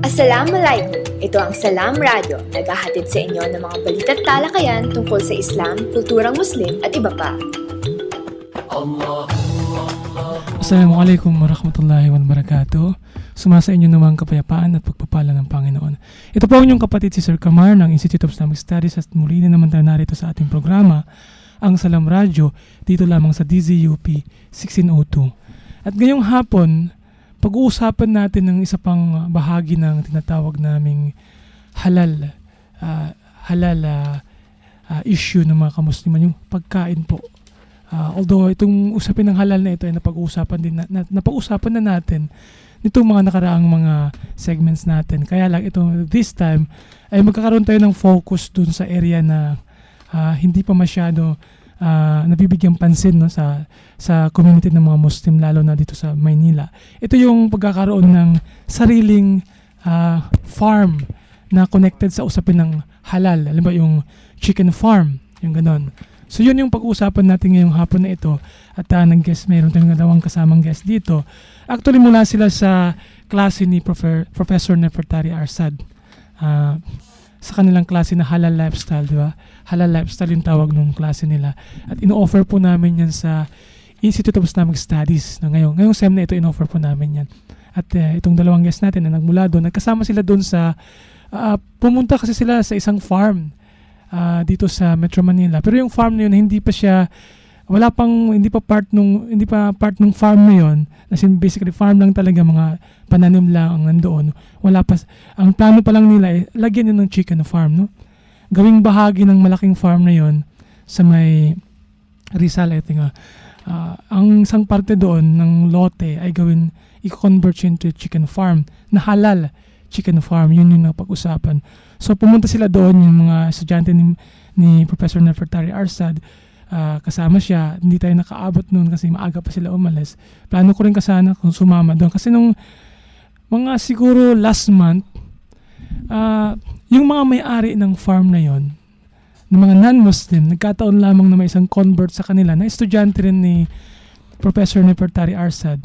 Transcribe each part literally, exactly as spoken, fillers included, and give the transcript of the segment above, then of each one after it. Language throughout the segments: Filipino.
Assalamualaikum! Ito ang Salam Radio, naghahatid sa inyo ng mga balita at talakayan tungkol sa Islam, kulturang Muslim at iba pa. Assalamualaikum warahmatullahi wabarakatuh. Sumasa inyo naman kapayapaan at pagpapala ng Panginoon. Ito po ang inyong kapatid si Sir Kamar ng Institute of Islamic Studies at muli na naman tayo narito sa ating programa, ang Salam Radio, dito lamang sa D Z U P sixteen oh two. At ngayong hapon, pag-uusapan natin ng isa pang bahagi ng tinatawag naming halal uh, halal uh, uh, issue ng mga kamusliman, yung pagkain po. Uh, although itong usapin ng halal na ito ay napag-uusapan din na, na, napag-uusapan na natin nitong mga nakaraang mga segments natin. Kaya lang ito this time ay magkakaroon tayo ng focus dun sa area na uh, hindi pa masyado Uh, nabibigyan pansin, no, sa sa community ng mga Muslim, lalo na dito sa Maynila. Ito yung pagkakaroon ng sariling uh, farm na connected sa usapin ng halal. Alam ba yung chicken farm, yung ganon. So yun yung pag-uusapan natin ngayong hapon na ito. At uh, nag-guest, mayroon tayong dalawang kasamang guest dito. Actually mula sila sa klase ni Prof- Professor Nefertari Arsad. Uh, sa kanilang klase na halal lifestyle, di ba? Halal lifestyle yung tawag ng klase nila. At ino-offer po namin yan sa Institute of Islamic Studies. Na ngayon, ngayong sem na ito, ino-offer po namin yan. At uh, itong dalawang guest natin na nagmula doon, nagkasama sila doon sa, uh, pumunta kasi sila sa isang farm uh, dito sa Metro Manila. Pero yung farm na yun, hindi pa siya, wala pang, hindi pa part nung, hindi pa part nung farm na yun. Kasi basically farm lang talaga, mga pananim lang ang nandoon. Wala pa, ang plano pa lang nila ay lagyan yun ng chicken farm, no? Gawing bahagi ng malaking farm na yon sa may Rizal, I think. Uh, uh, ang isang parte doon ng lote ay gawin, i-convert into chicken farm na halal chicken farm. Yun yung napag-usapan. So pumunta sila doon, yung mga estudyante ni, ni Professor Nefertari Arsad. Uh, kasama siya. Hindi tayo nakaabot noon kasi maaga pa sila umalis. Plano ko rin kasana kung sumama doon. Kasi nung mga siguro last month, uh, yung mga may-ari ng farm na yon, ng mga non-Muslim, nagkataon lamang na may isang convert sa kanila na estudyante rin ni Professor Nefertari Arsad,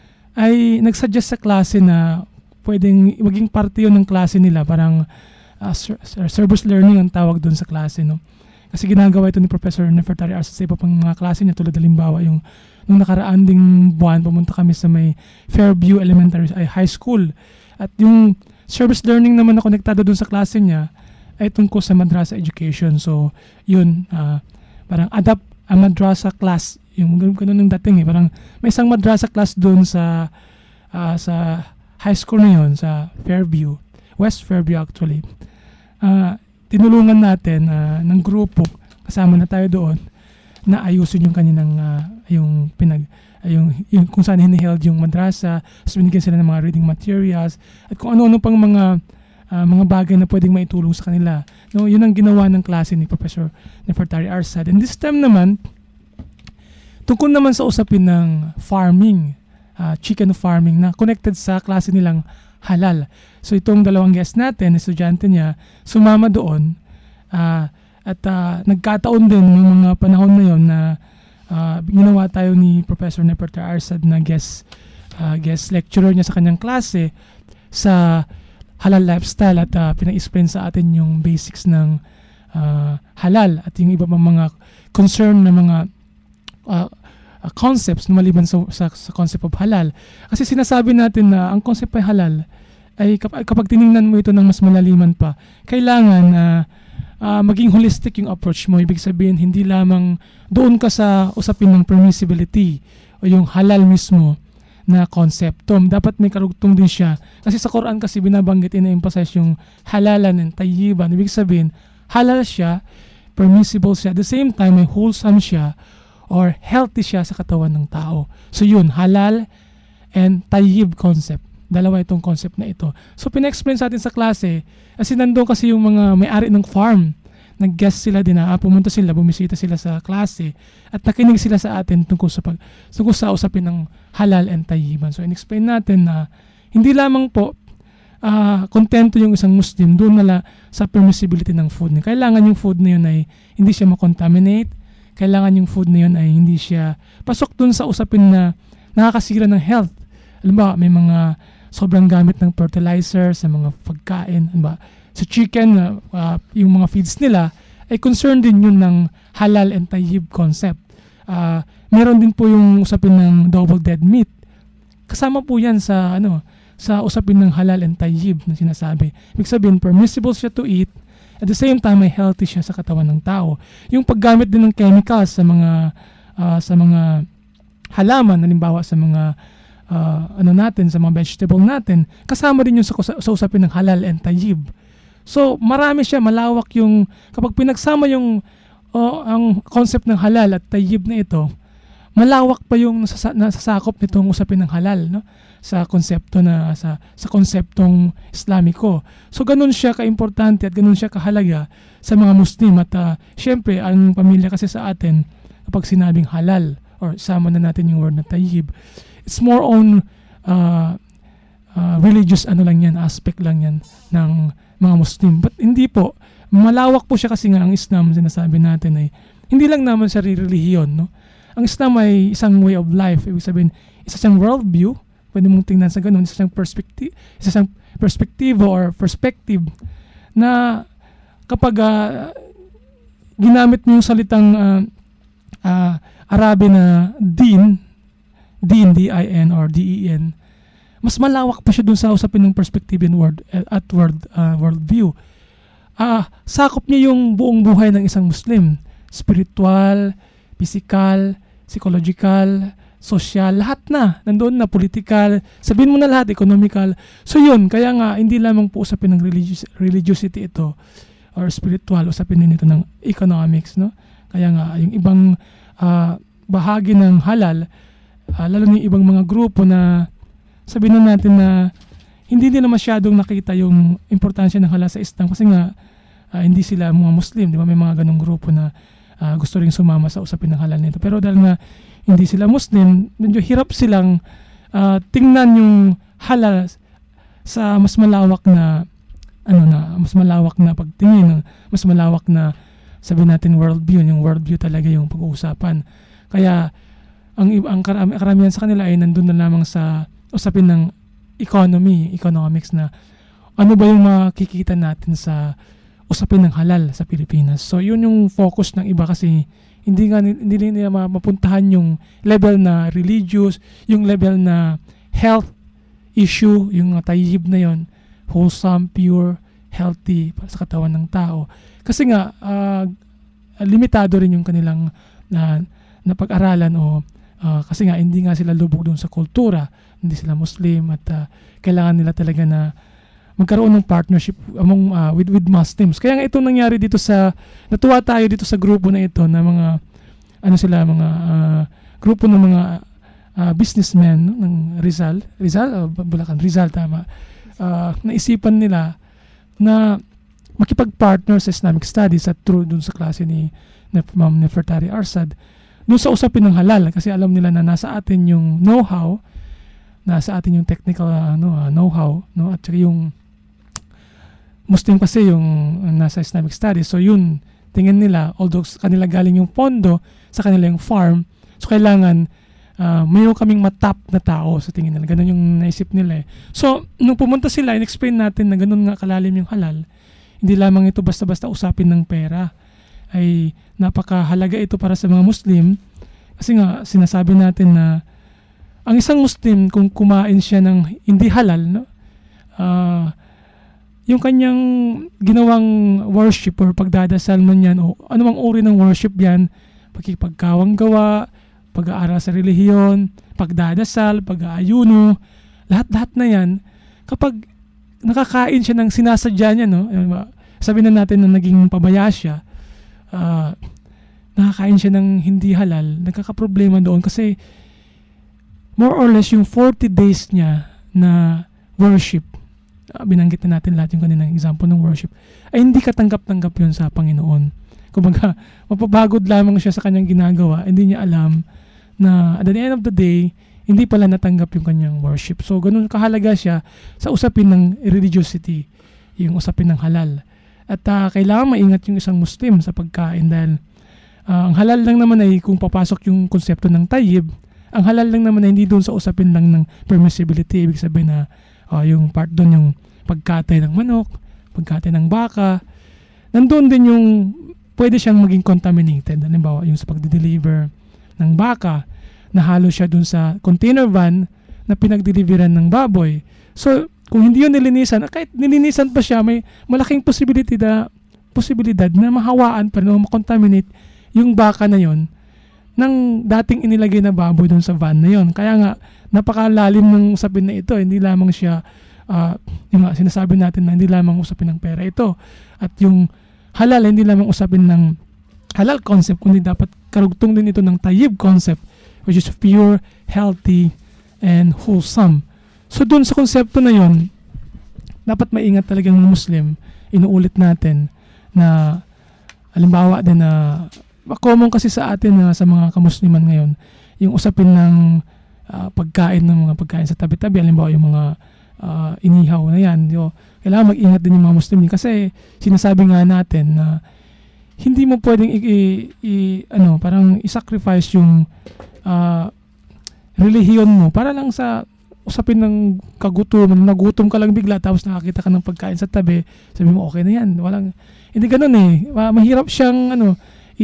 ay nagsuggest sa klase na pwedeng maging parte yun ng klase nila. Parang uh, service learning ang tawag doon sa klase, no? Kasi ginagawa ito ni Professor Nefertari Arsad sa iba pang mga klase niya, tulad halimbawa yung nung nakaraan ding buwan, pumunta kami sa may Fairview Elementary ay High School. At yung service learning naman na konektado dun sa klase niya ay tungkol sa madrasa education. So, yun, uh, parang adapt a madrasa class. Yung ganun ng dating eh. Parang may isang madrasa class dun sa uh, sa high school na yun, sa Fairview. West Fairview actually. Uh, tinulungan natin uh, ng grupo, kasama na tayo doon, na ayusin yung kanilang, uh, yung pinag, yung, yung kung saan hiniheld yung madrasa. So binigyan sila ng mga reading materials at kung ano-ano pang mga uh, mga bagay na pwedeng maitulong sa kanila. No, yun ang ginawa ng klase ni Professor Nefertari Arsad. And this time naman, tungkol naman sa usapin ng farming, uh, chicken farming na connected sa klase nilang halal. So itong dalawang guest natin, estudyante niya, sumama doon uh, at uh, nagkataon din ng mga panahon na yon na Uh, ginawa tayo ni Professor Nefertari Arsad na guest, uh, guest lecturer niya sa kanyang klase sa halal lifestyle at uh, pina-explain sa atin yung basics ng uh, halal at yung iba pang mga concern na mga uh, uh, concepts na maliban sa, sa, sa concept of halal. Kasi sinasabi natin na ang concept ay halal ay kapag, kapag tinignan mo ito ng mas malaliman pa, kailangan uh, Uh, maging holistic yung approach mo. Ibig sabihin, hindi lamang doon ka sa usapin ng permissibility o yung halal mismo na konsepto. Dapat may karugtong din siya. Kasi sa Quran kasi binabanggit, ina-emphasize yung halalan and tayyiban. Ibig sabihin, halal siya, permissible siya. At the same time, may wholesome siya or healthy siya sa katawan ng tao. So yun, halal and tayyib concept. Dalawa itong concept na ito. So pina-explain sa atin sa klase, kasi nandoon kasi yung mga may-ari ng farm. Nag-guest sila din na, ah, pumunta sila, bumisita sila sa klase at nakinig sila sa atin tungkol sa, pag, tungkol sa usapin ng halal and tayyiban. So in-explain natin na hindi lamang po uh, kontento yung isang Muslim doon nala sa permissibility ng food. Kailangan yung food na yun ay hindi siya makontaminate. Kailangan yung food na yun ay hindi siya pasok doon sa usapin na nakakasira ng health. Alam ba, may mga sobrang gamit ng fertilizer sa mga pagkain, ano ba? Sa chicken, uh, uh, yung mga feeds nila, ay concerned din yun ng halal and tayyib concept. Uh, meron din po yung usapin ng double dead meat. Kasama po yan sa ano sa usapin ng halal and tayyib na sinasabi. Ibig sabihin, permissible siya to eat, at the same time, may healthy siya sa katawan ng tao. Yung paggamit din ng chemicals sa mga uh, sa mga halaman, halimbawa sa mga uh, ano natin, sa mga vegetable natin, kasama din yun sa, sa usapin ng halal and tayyib. So, marami siya, malawak yung, kapag pinagsama yung, oh, ang concept ng halal at tayyib na ito, malawak pa yung nasasa, nasasakop nitong usapin ng halal, no? Sa konsepto na, sa, sa konseptong Islamiko. So, ganun siya kaimportante at ganun siya kahalaga sa mga Muslim. At uh, syempre, ang pamilya kasi sa atin, kapag sinabing halal, or sama na natin yung word na tayyib, it's more on uh, uh, religious ano lang yan, aspect lang yan ng mga Muslim. But hindi po, malawak po siya kasi nga ang Islam, sinasabi natin ay hindi lang naman siya relihiyon, no? Ang Islam ay isang way of life, ibig sabihin, isa siyang worldview, pwede mong tingnan sa ganun, isa siyang perspective, isa siyang perspektibo or perspective na kapag uh, ginamit mo yung salitang uh, uh, Arabi na din, din, D I N or D E N, mas malawak pa siya dun sa usapin ng perspective and word, at world, uh, worldview. Ah, sakop niya yung buong buhay ng isang Muslim. Spiritual, physical, psychological, social, lahat na. Nandoon na, political, sabihin mo na lahat, economical. So yun, kaya nga, hindi lamang po usapin ng religious, religiosity ito or spiritual, usapin din ito ng economics, no? Kaya nga, yung ibang uh, bahagi ng halal, uh, lalo na yung ibang mga grupo na sabihin na natin na hindi nila masyadong nakita yung importansya ng halal sa Islam kasi nga uh, hindi sila mga Muslim, di ba? May mga ganong grupo na uh, gusto rin sumama sa usapin ng halal nito. Pero dahil nga hindi sila Muslim, medyo hirap silang uh, tingnan yung halal sa mas malawak na ano na, mas malawak na pagtingin, mas malawak na sabihin natin worldview, yung worldview talaga yung pag-uusapan. Kaya ang ang karami, karamihan sa kanila ay nandun na lamang sa usapin ng economy, economics na ano ba yung makikita natin sa usapin ng halal sa Pilipinas. So yun yung focus ng iba kasi hindi nga hindi nila mapuntahan yung level na religious, yung level na health issue, yung tayyib na yon, wholesome, pure, healthy para sa katawan ng tao. Kasi nga uh, limitado rin yung kanilang na, na pag-aralan o uh, kasi nga hindi nga sila lubog doon sa kultura, hindi sila Muslim at uh, kailangan nila talaga na magkaroon ng partnership among uh, with with Muslims. Kaya nga ito nangyari dito sa natuwa tayo dito sa grupo na ito na mga ano sila mga uh, grupo ng mga uh, businessmen no, ng Rizal, Rizal o Bulacan, Rizal tama. Uh, naisipan nila na makipag-partner sa Islamic Studies at through dun sa klase ni Ma'am Nefertari Arsad dun sa usapin ng halal kasi alam nila na nasa atin yung know-how, nasa atin yung technical uh, no, uh, know-how no at saka yung Muslim kasi yung uh, nasa Islamic Studies. So yun, tingin nila, although sa kanila galing yung pondo, sa kanila yung farm, so kailangan uh, mayroon kaming matap na tao sa tingin nila. Ganun yung naisip nila eh. So, nung pumunta sila, in-explain natin na ganun nga kalalim yung halal. Hindi lamang ito basta-basta usapin ng pera. Ay napakahalaga ito para sa mga Muslim. Kasi nga, sinasabi natin na ang isang Muslim, kung kumain siya ng hindi halal, no? Uh, yung kanyang ginawang worship or pagdadasal man yan o anumang uri ng worship yan, pagkipagkawang gawa, pag-aaral sa relihiyon, pagdadasal, pag-aayuno, lahat-lahat na yan, kapag nakakain siya ng sinasadya niya, no? Sabi na natin na naging pabaya siya, uh, nakakain siya ng hindi halal, nagkakaproblema doon kasi more or less yung forty days niya na worship, binanggit na natin lahat yung kanilang example ng worship, ay hindi katanggap-tanggap yun sa Panginoon. Kumbaga, mapapagod lamang siya sa kanyang ginagawa, hindi niya alam na at the end of the day, hindi pala natanggap yung kanyang worship. So, ganun kahalaga siya sa usapin ng religiosity, yung usapin ng halal. At uh, kailangan maingat yung isang Muslim sa pagkain dahil uh, ang halal lang naman ay kung papasok yung konsepto ng tayyib, ang halal lang naman ay hindi doon sa usapin lang ng permissibility, ibig sabihin na uh, yung part doon, yung pagkatay ng manok, pagkatay ng baka. Nandun din yung pwede siyang maging contaminated. Halimbawa, yung sa pagde-deliver ng baka, nahalo siya dun sa container van na pinag-deliveran ng baboy. So, kung hindi yun nilinisan, kahit nilinisan pa siya, may malaking posibility na, posibilidad na mahawaan pa rin o makontaminate yung baka na yon ng dating inilagay na baboy dun sa van na yon. Kaya nga, napakalalim ng usapin na ito. Hindi lamang siya, uh, yung nga, sinasabi natin na hindi lamang usapin ng pera ito. At yung halal, hindi lamang usapin ng halal concept, kundi dapat karugtong din ito ng tayyib concept, which is pure, healthy, and wholesome. So dun sa konsepto na yon, dapat maingat talagang Muslim. Inuulit natin na halimbawa din na common kasi sa atin na sa mga kamusliman ngayon, yung usapin ng uh, pagkain ng mga pagkain sa tabi-tabi, halimbawa yung mga uh, inihaw na yan. Yo, kailangan mag-ingat din yung mga Muslim kasi sinasabi nga natin na hindi mo pwedeng i, i, i ano, parang i-sacrifice yung uh, relihiyon mo para lang sa usapin ng kagutom, nagutom ka lang bigla tapos nakakita ka ng pagkain sa tabi, sabi mo okay na yan. Walang, hindi ganoon eh. Mahirap siyang ano,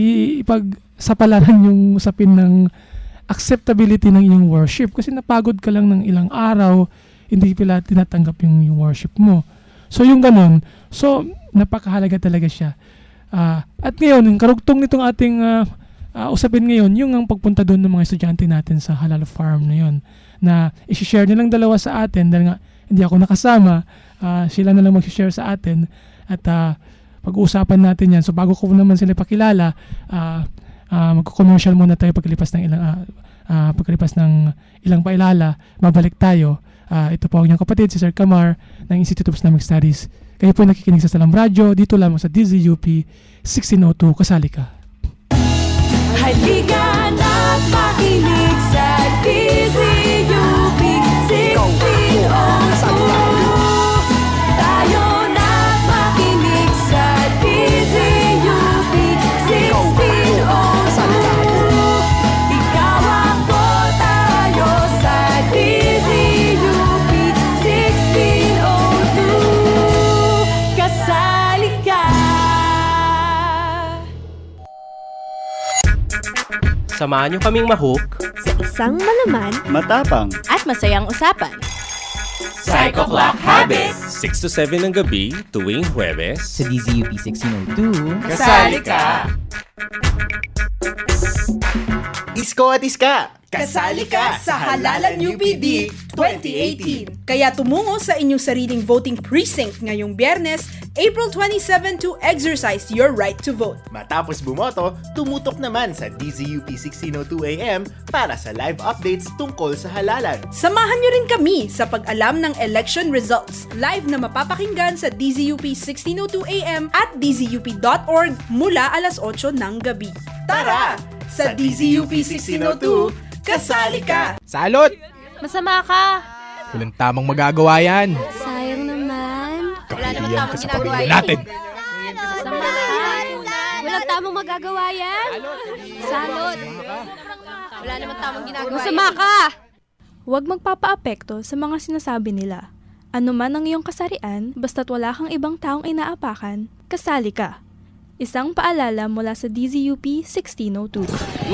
ipagsapalaran yung usapin ng acceptability ng iyong worship kasi napagod ka lang ng ilang araw, hindi pala tinatanggap yung, yung worship mo. So yung ganoon, so napakahalaga talaga siya. Uh, at ngayon, yung karugtong nitong ating uh, uh, usapin ngayon, yung ang pagpunta doon ng mga estudyante natin sa halal farm na yon, na isi-share nilang dalawa sa atin dahil nga hindi ako nakasama, uh, sila na lang mag-share sa atin at uh, pag-uusapan natin yan. So bago ko naman sila pakilala, uh, uh, mag-commercial muna tayo pagkalipas ng ilang uh, uh, pagkalipas ng ilang pailala, babalik tayo. Uh, ito po ang inyong kapatid, si Sir Kamar ng Institute of Islamic Studies. Kayo po nakikinig sa Salam Radio, dito lamang sa D Z U P sixteen oh two, kasali ka. Halika na't makinig sa D Z U P sixteen oh two. Tayo na't makinig sa D Z U P sixteen oh two. Ikaw ako, tayo sa D Z U P sixteen oh two. Kasali ka. Samahan niyo kaming mahook sa isang malaman, matapang, at masayang usapan. Psycho Clock Habit, six to seven ng gabi tuwing Huwebes sa D Z U P sixteen oh two. Kasali ka! Isko at Iska! Kasali ka sa Halalan U P D twenty eighteen. Kaya tumungo sa inyong sariling voting precinct ngayong Biyernes, April twenty-seventh to exercise your right to vote. Matapos bumoto, tumutok naman sa D Z U P sixteen oh two A M para sa live updates tungkol sa halalan. Samahan niyo rin kami sa pag-alam ng election results. Live na mapapakinggan sa D Z U P sixteen oh two A M at d z u p dot org mula alas otso ng gabi. Tara! Sa D Z U P sixteen oh two, kasali ka! Salot! Masama ka. Walang tamang magagawa yan. Sayang naman. Kahihiyan ka sa pamilya natin. Masama ka. Walang tamang magagawa yan. Salot. Wala naman tamang ginagawa. Masama ka! Huwag magpapaapekto sa mga sinasabi nila. Ano man ang iyong kasarian, basta't wala kang ibang taong inaapakan, kasali ka. Isang paalala mula sa D Z U P sixteen oh two.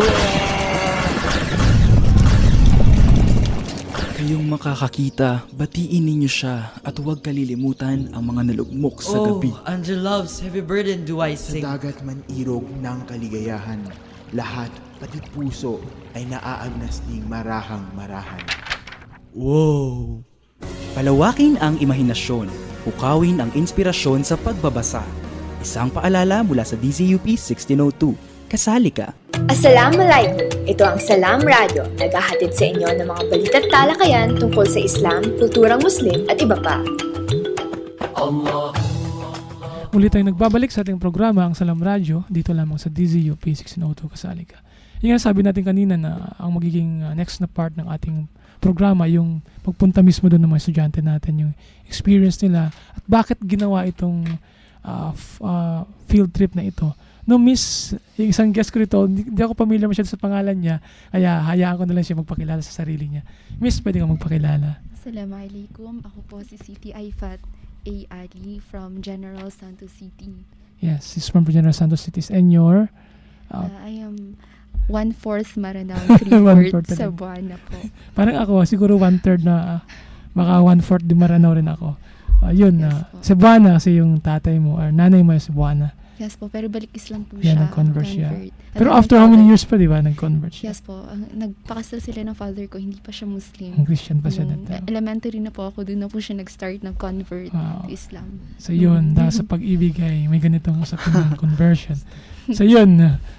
Kayong makakakita, batiin ninyo siya at huwag kalilimutan ang mga nalugmok sa gabi. Oh, under love's heavy burden do I sing. Sa dagat man irog ng kaligayahan, lahat, pati puso, ay naaagnas ding marahang marahan. Wow! Palawakin ang imahinasyon, hukawin ang inspirasyon sa pagbabasa. Isang paalala mula sa D Z U P sixteen oh two. Kasali ka. Assalamualaikum! Ito ang Salam Radio, naghahatid sa inyo ng mga balita at talakayan tungkol sa Islam, kulturang Muslim at iba pa. Allah. Muli tayong nagbabalik sa ating programa, ang Salam Radio, dito lamang sa D Z U P sixteen oh two, kasali ka. Yung nga sabi natin kanina na ang magiging uh, next na part ng ating programa, yung pagpunta mismo doon ng mga estudyante natin, yung experience nila at bakit ginawa itong Uh, f- uh, field trip na ito. No, Miss, yung isang guest ko rito, hindi, hindi ako familiar masyado sa pangalan niya, kaya hayaan ko na lang siya magpakilala sa sarili niya. Miss, pwede ka magpakilala. Assalamualaikum. Ako po si Siti Aifat A. Ali from General Santos City. Yes, she's from General Santos City. And your? Uh, uh, I am one-fourth Maranao, three-fourth Cebuana po. Parang ako, siguro one-third na, uh, baka one-fourth di Maranao rin ako. Uh, yun, yes, uh, Cebuana kasi yung tatay mo, or nanay mo yung Cebuana. Yes po, pero balik Islam po yeah, siya. Nag-convert siya. Pero after how many years pa, di ba, nag-convert siya? Yes po, uh, nagpakasal sila ng father ko, hindi pa siya Muslim. Ang Christian pa siya um, dati. Elementary na po ako, doon na po siya nag-start nag-convert wow. to Islam. So yun, mm. dahil sa pag-ibig ay may ganitong usapin ng conversion. So yun,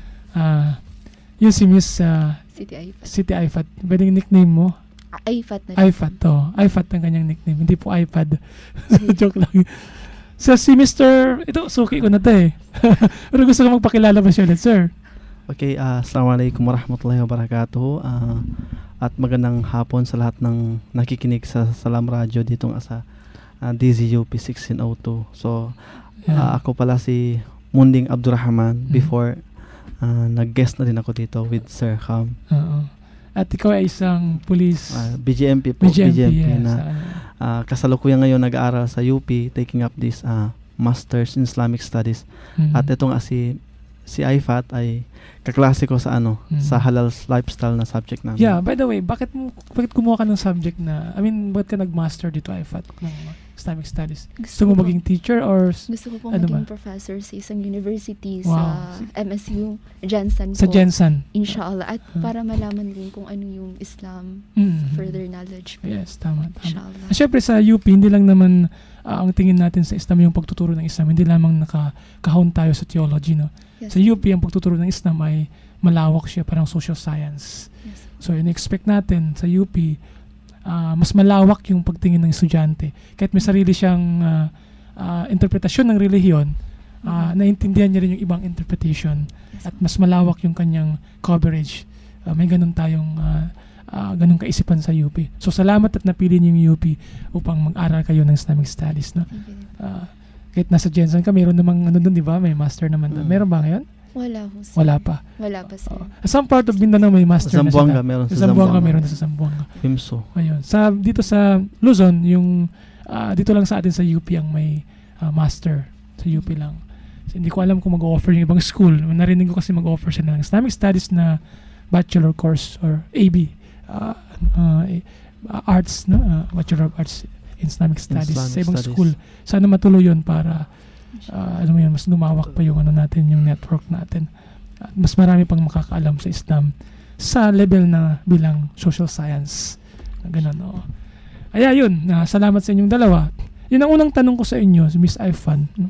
uh, yun si Miss uh, Siti Aifat. Siti Aifat. Pwedeng nickname mo? Aifat na. Aifat to. Aifat ang kanyang nickname. Hindi po iPad. Joke lang. So si Mister Ito, suki ko na to eh. Pero gusto ko magpakilala pa siya ulit, sir. Okay, uh, Assalamualaikum warahmatullahi wabarakatuh. Uh, at magandang hapon sa lahat ng nakikinig sa Salam Radio dito sa uh, D Z U P sixteen oh two. So, yeah. uh, ako pala si Munding Abdurrahman. Mm-hmm. Before, uh, nag-guest na din ako dito with Sir Kham. Oo. At ikaw ay isang police... Uh, B G M P po. B G M P, B G M P yes, na uh, kasalukuyan ngayon nag-aaral sa U P, taking up this uh, Masters in Islamic Studies. Mm-hmm. At ito nga si, si Aifat ay kaklase ko sa ano, mm-hmm. sa halal lifestyle na subject namin. Yeah, by the way, bakit mo bakit kumuha ka ng subject na, I mean, bakit ka nag-master dito, Aifat, ng Islamic Studies? Gusto, gusto mo po, maging teacher or... Gusto ko po ano maging ba? professor sa isang university wow. sa M S U, Jensen sa po. Sa Jensen. Inshallah. At huh. para malaman din kung ano yung Islam, mm-hmm. further knowledge po. Yes, tama, tama. Inshallah. At syempre sa U P, hindi lang naman uh, ang tingin natin sa Islam yung pagtuturo ng Islam. Hindi lamang nakakahon tayo sa theology, no? Yes. Sa U P, ang pagtuturo ng Islam ay malawak siya, parang social science. Yes. So, in-expect natin sa U P, uh, mas malawak yung pagtingin ng estudyante. Kahit may sarili siyang uh, uh, interpretasyon ng relihiyon, uh, mm-hmm. naiintindihan niya rin yung ibang interpretation. Yes. At mas malawak yung kanyang coverage. Uh, may ganun tayong uh, uh, ganung kaisipan sa U P. So, salamat at napili niyo yung U P upang mag-aral kayo ng Islamic Studies. No? Uh, kahit nasa Jensen ka, meron namang ano doon, di ba? May master naman doon. Mm. Meron ba ngayon? Wala po. Sir. Wala pa. Wala pa, sir. Uh, some part of Mindanao may master sa Zamboanga, na sila. meron sa Zamboanga. Meron sa Zamboanga. Pimso. Ayun. Sa, dito sa Luzon, yung, uh, dito lang sa atin sa U P ang may uh, master. Sa U P lang. So, hindi ko alam kung mag-offer yung ibang school. Narinig ko kasi mag-offer sila ng Islamic Studies na bachelor course or A B. Uh, uh, uh, arts, no? Uh, Bachelor of Arts in Islamic Studies. Islamic sa ibang studies. School. Sana matuloy yun para uh, alam mo yun, mas lumawak pa yung ano natin, yung network natin. At mas marami pang makakaalam sa Islam sa level na bilang social science. Ganun, no? Ay, yun. Uh, salamat sa inyong dalawa. Yun ang unang tanong ko sa inyo, Miss Aifat. No?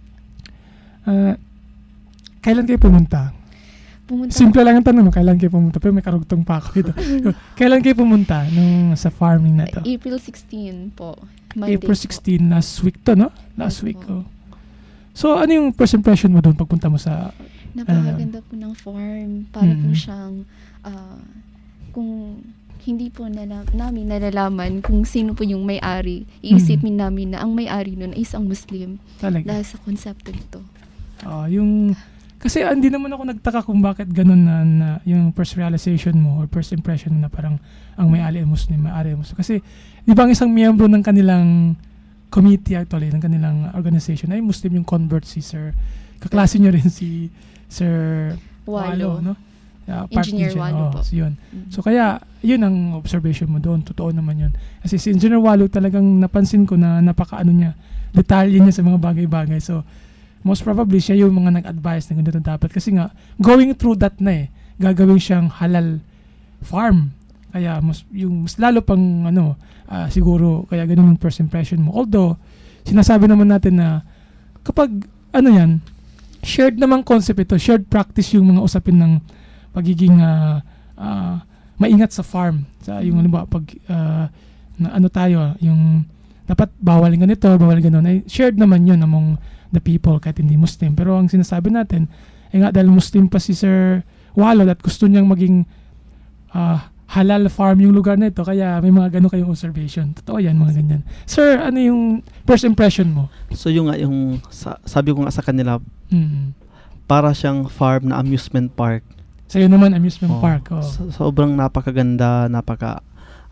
Uh, kailan kayo pumunta? Pumunta Simple lang ang tanong, kailan kayo pumunta? Pero may karugtong pa ako dito. Kailan kayo pumunta nung sa farming na to? April sixteenth po. Monday April sixteenth, po. last week to, no? Last yes, week, oh. So, ano yung first impression mo doon pagpunta mo sa... Napakaganda uh, po ng farm. Para mm-hmm. po siyang... Uh, kung hindi po nala- namin nalalaman kung sino po yung may-ari, iisipin mm-hmm. namin na ang may-ari nun ay isang Muslim. Talaga? Dahil sa konsepto nito. Oh, yung... Kasi hindi naman ako nagtaka kung bakit ganun na, na yung first realization mo or first impression mo na parang ang may-ari ay Muslim, may-ari ay Muslim. Kasi di ba ang isang miyembro ng kanilang committee actually, ng kanilang organization ay Muslim yung convert si Sir. Kaklase nyo rin si Sir Walo, no? Uh, Engineer Walo oh, po. So, yun. Mm-hmm. So kaya, yun ang observation mo doon. Totoo naman yun. Kasi si Engineer Walo talagang napansin ko na napaka-ano niya, detalye niya sa mga bagay-bagay. So, most probably, siya yung mga nag-advise na ganito dapat. Kasi nga, going through that na eh, gagawin siyang halal farm. Kaya, mas, yung, mas lalo pang, ano, uh, siguro, kaya ganun yung first impression mo. Although, sinasabi naman natin na, kapag, ano yan, shared naman concept ito, shared practice yung mga usapin ng pagiging uh, uh, maingat sa farm. Sa yung, ano ba, pag, uh, na, ano tayo, yung, dapat bawal ganito, bawal ganun. Ay, shared naman yun among the people kahit hindi Muslim. Pero ang sinasabi natin, eh nga dahil Muslim pa si Sir Walo at gusto niyang maging uh, halal farm yung lugar na ito, kaya may mga gano'n kayong observation. Totoo yan, mga ganyan. Sir, ano yung first impression mo? So yung, yung sa, sabi ko nga sa kanila, mm-hmm. para siyang farm na amusement park. Sa'yo naman, amusement oh, park. Oh. So, sobrang napakaganda, napaka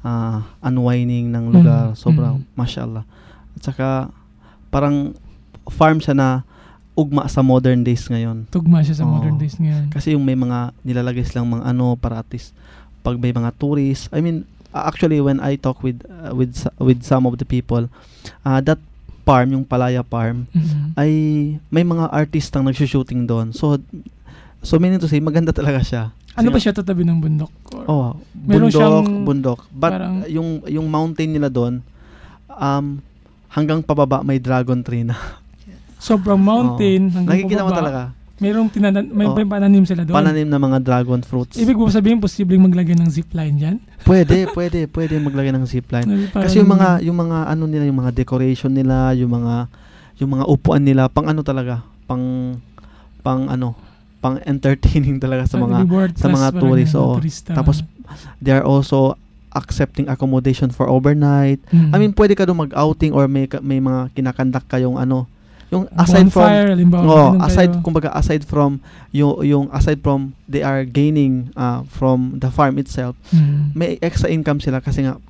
uh, unwinding ng lugar. Mm. Sobrang, Mm. mashallah. At saka, parang farm siya na ugma sa modern days ngayon. Tugma siya sa Oo. modern days ngayon. Kasi yung may mga nilalagay silang mga ano para at least pag may mga tourists. I mean, uh, actually when I talk with uh, with sa- with some of the people, uh, that farm, yung Palaya Farm, Mhm. ay may mga artistang nagsushooting doon. So, so meaning to say, maganda talaga siya. Ano Kasi ba siya, tatabi ng bundok? Or Oh, meron bundok, siyang bundok. But parang- uh, yung yung mountain nila doon, um, hanggang pababa may dragon tree na. sobrang mountain, Oo. hanggang Nakikita mo pababa, talaga. Merong tinanan, may Oo. may pananim sila doon. Pananim na mga dragon fruits. Ibig mo sabihin, posibleng maglagay ng zipline dyan? Pwede, pwede, pwede maglagay ng zipline. Parang- Kasi yung mga yung mga ano nila, yung mga decoration nila, yung mga yung mga upuan nila, pang ano talaga, pang pang ano, pang entertaining talaga sa Pang mga reward sa plus mga parang tourists. yung Oo. turista. Tapos they are also accepting accommodation for overnight. Mm. I mean, pwede ka doon mag-outing or may ka- may mga kinakandak kayong ano, yung aside Bonfire, from halimbawa, oh, ganun aside kayo. kumbaga aside from yung yung aside from they are gaining uh, from the farm itself, Mm. may extra income sila kasi nga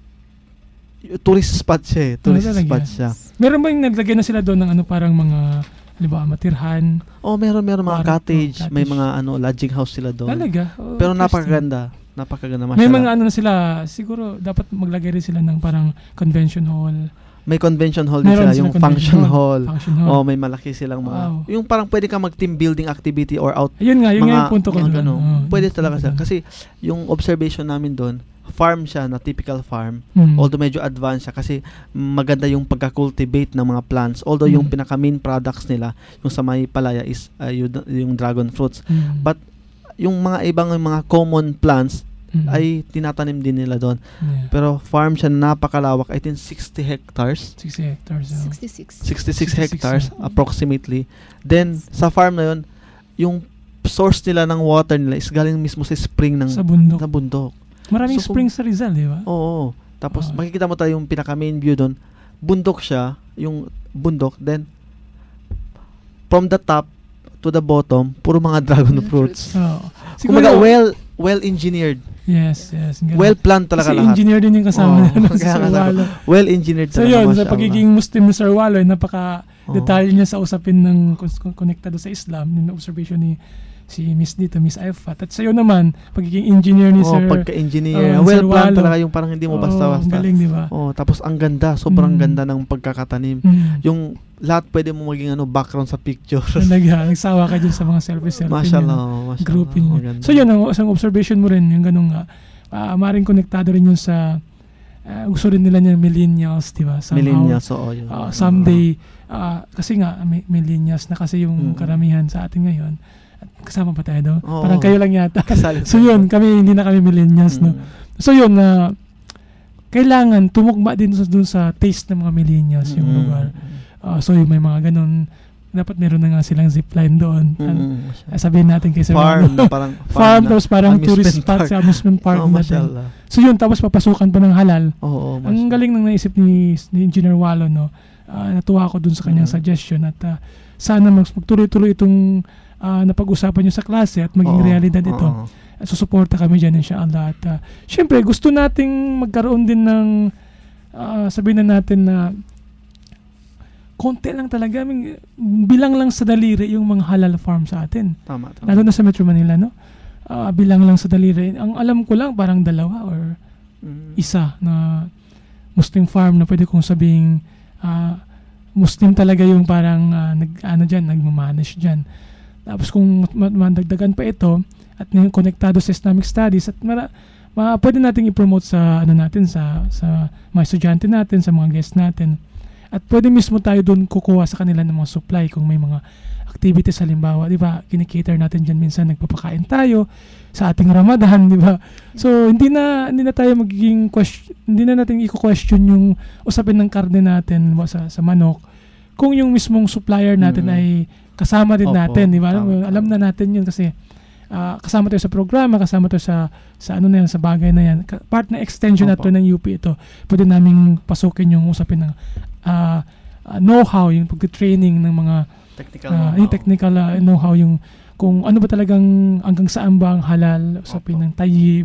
y- tourist spot siya eh. Tourist Ano talaga? spot siya. Meron ba yung naglagay na sila doon ng ano parang mga, halimbawa, matirhan? Oh, meron meron mga Parang- cottage, oh, may cottage. mga ano lodging house sila doon. Talaga? Oh, Pero interesting. napakaganda. Napakaganda, May mashallah. mga ano na sila, siguro dapat maglagay rin sila ng parang convention hall. May convention hall din Meron sila, yung silang function convention hall. hall. Function hall. Oh, may malaki silang mga Wow. yung parang pwede ka mag team building activity or out. Ayun nga, yun nga mga- yung punto ko mga doon. ganun. Oh, Pwede yung talaga punto siya doon. kasi yung observation namin doon, farm siya na typical farm. Mm. Although medyo advanced siya kasi maganda yung pagka-cultivate ng mga plants. Although yung Mm. pinaka main products nila, yung sa may palaya is uh, yung, yung dragon fruits. Mm. But yung mga ibang yung mga common plants Mm. ay tinatanim din nila doon. Yeah. Pero farm siya na napakalawak. I think sixty hectares. sixty hectares. Oh. sixty-six. sixty-six sixty-six, hectares oh. approximately. Then sa farm na yun, yung source nila ng water nila is galing mismo sa spring ng Sa bundok. sa bundok. Maraming So, spring sa Rizal, di ba? Oo. Tapos Ah. makikita mo tayo yung pinaka main view doon. Bundok siya, yung bundok. Then from the top to the bottom, puro mga dragon fruits. Oo. Kumbaga well well engineered. Yes, yes. Ganun. Well planned talaga Kasi lahat. engineer din yung kasama Oo, nila sa kaya Sir nga sabi ko, Walo. well engineered So talaga. yun, sa mashallah. pagiging Muslim ni Sir Walo, ay napaka-detalye Oo. niya sa usapin ng kon- konektado sa Islam, yung observation ni si Miss dito, Miss Aifat. At sa'yo naman, pagiging engineer ni Oh, Sir... pagka-engineer. oh, well Sir planned Walo. talaga yung parang hindi mo Oo, basta-basta. ang galing, di ba? Oh, tapos ang ganda, sobrang Mm. ganda ng pagkakatanim. Mm. Yung lahat pwede mo maging ano background sa picture. Talaga, nagsawa ka dyan sa mga selfie-selfie. Mashallah, niyo, mashallah. grouping niyo. Maganda. So yun, ang isang observation mo rin, yung ganun nga, uh, maaaring konektado rin yun sa, uh, gusto rin nila niya millennials, di ba? Somehow, Millennials, oo, yun. uh, someday, uh, kasi nga, mi- millennials na kasi yung Mm. karamihan sa atin ngayon. At kasama pa tayo doon. Oo. Parang kayo lang yata. Kasali So tayo. yun, kami, hindi na kami millennials, no? Mm. So yun, na kailangan tumugma din sa, dun sa taste ng mga millennials yung Mm. lugar. Uh, so yung may mga ganun, dapat meron na nga silang zipline doon. Mm. Ano, uh, sabihin natin kay Sir Farm Walo. na parang farm, farm na tapos parang amusement tourist spot park. sa amusement park Oh, natin. mashallah. So yun, tapos papasukan pa ng halal. Oo, Ang galing ng naisip ni, ni Engineer Walo, no? Uh, natuwa ako dun sa kanyang Mm. suggestion at uh, sana mag- magtuloy-tuloy itong uh, napag-usapan nyo sa klase at maging Oo, realidad ito. oo. At susuporta kami dyan, inshallah. At uh, syempre, gusto nating magkaroon din ng uh, sabihin na natin na konti lang talaga, I mean, bilang lang sa daliri yung mga halal farm sa atin. Tama, tama. Lalo na sa Metro Manila, no? Uh, bilang lang sa daliri. Ang alam ko lang, parang dalawa or Mm. isa na Muslim farm na pwede kong sabing uh, Muslim talaga yung parang uh, nag, ano dyan, nagmamanage dyan. Tapos kung ma- madagdagan pa ito at ngayon konektado sa Islamic Studies at mara, ma, pwede nating i-promote sa ano natin sa sa mga estudyante natin, sa mga guests natin. At pwede mismo tayo doon kukuha sa kanila ng mga supply kung may mga activities halimbawa, 'di ba? Kinikater natin diyan minsan, nagpapakain tayo sa ating Ramadan, 'di ba? So hindi na hindi na tayo magiging question, hindi na natin i-question yung usapin ng karne natin sa sa manok kung yung mismong supplier natin Mm. ay kasama din Opo, natin, 'di ba? Alam, tama, alam na natin 'yun kasi ah, kasama tayo sa programa, kasama tayo sa sa ano na yan, sa bagay na yan. Ka- Part na extension na Opo. to ng U P ito. Pwede naming pasukin yung usapin ng ah, ah, know-how, yung pag-training ng mga Technical ah, know-how. yung technical ah, know-how, yung kung ano ba talagang hanggang saan ba ang halal, usapin ng tayyib,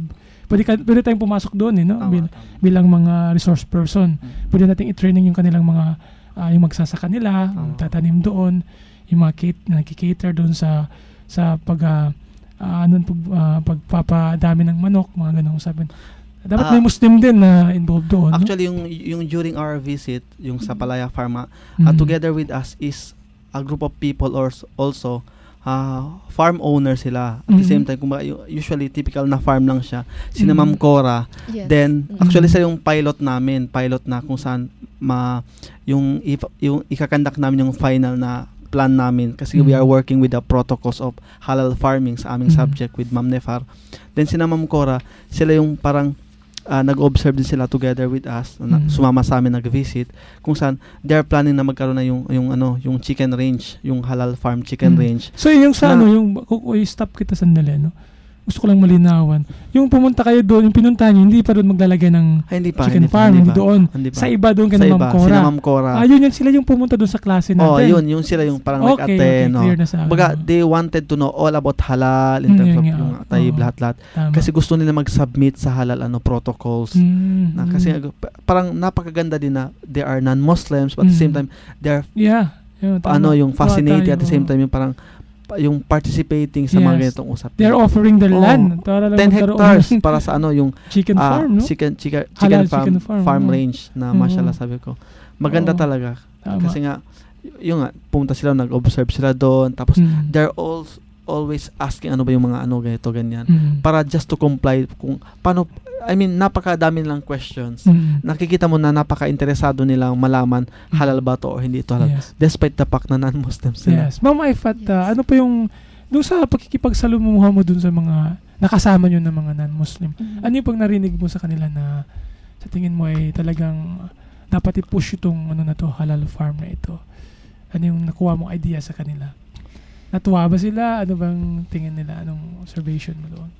pwede, ka, pwede tayong pumasok doon, eh, no? Tama, Bil, tama. bilang mga resource person. Hmm. Pwede nating i-training yung kanilang mga, uh, yung magsasaka nila, Tama. tatanim doon, yung mga kit, nakikater doon sa, sa pag, uh, uh, ano, pag, uh, pagpapadami ng manok, mga ganong usapin. Dapat Ah, may Muslim din na involved doon. Actually, no? yung yung during our visit, yung sa Palaya Pharma, Mhm. uh, together with us is a group of people or s- also uh, farm owner sila. At the Mhm. same time, kumbaga, yu- usually typical na farm lang siya. Si Mhm. Ma'am Cora, Yes. then Mhm. actually sa yung pilot namin, pilot na kung saan ma yung if, yung ikakandak namin yung final na plan namin kasi we Mhm. are working with the protocols of halal farming sa aming Mhm. subject with Ma'am Nefar. Then si Ma'am Cora, sila yung parang uh, nag-observe din sila together with us, na, Mhm. sumama sa amin nag-visit, kung saan they are planning na magkaroon na yung yung ano, yung chicken range, yung halal farm chicken Mm. range. So yung sa na- ano, yung kung stop kita sandali, no? Gusto ko lang malinawan. Yung pumunta kayo doon, yung pinuntahan nyo, hindi pa doon maglalagay ng Ay, hindi pa, chicken hindi pa, farm, hindi hindi pa. doon. Hindi pa. Sa iba doon kay Sa Ma'am iba, Cora. sina Ma'am Cora. Ah, yun yan, sila yung pumunta doon sa klase natin. Oh, yun, yung sila yung parang Okay, nag-attend, okay, no. clear na sa akin. Baga, they wanted to know all about halal in Mm, terms yun of nga, yung oo. taib, Oo. lahat-lahat. Tama. Kasi gusto nila mag-submit sa halal ano protocols. Mm, Na, kasi mm. ag- pa- parang napakaganda din na they are non-Muslims but at the same Mm. time they are Yeah. Yun, tama. ano yung Tuwa fascinated tayo, at the same oo. time yung parang pa- yung participating sa mga Yes. ganitong usapin. They're offering their Oo. land para lang ten magkaroon hectares ng para sa ano yung chicken ah, farm, no? Chicken, chicken, chicken Halal farm, chicken farm, farm oo. range na Oo. mashallah sabi ko. Maganda Oo. talaga. Tama. Kasi nga y- yung nga pumunta sila, nag-observe sila doon tapos Mm. they're all always asking ano ba yung mga ano ganito ganyan Mm. para just to comply kung paano. I mean, napakadami lang questions. Mm. Nakikita mo na napaka-interesado nilang malaman halal ba to o hindi ito halal. Yes. Despite the fact na non-Muslims sila. Yes. Ma'am Aifat, uh, ano pa yung doon sa pakikipagsalumuha mo doon sa mga nakasama nyo ng mga non-Muslim? Mhm. Ano yung pag narinig mo sa kanila na sa tingin mo ay talagang dapat i-push itong ano na to, halal farm na ito? Ano yung nakuha mong idea sa kanila? Natuwa ba sila? Ano bang tingin nila? Anong observation mo doon?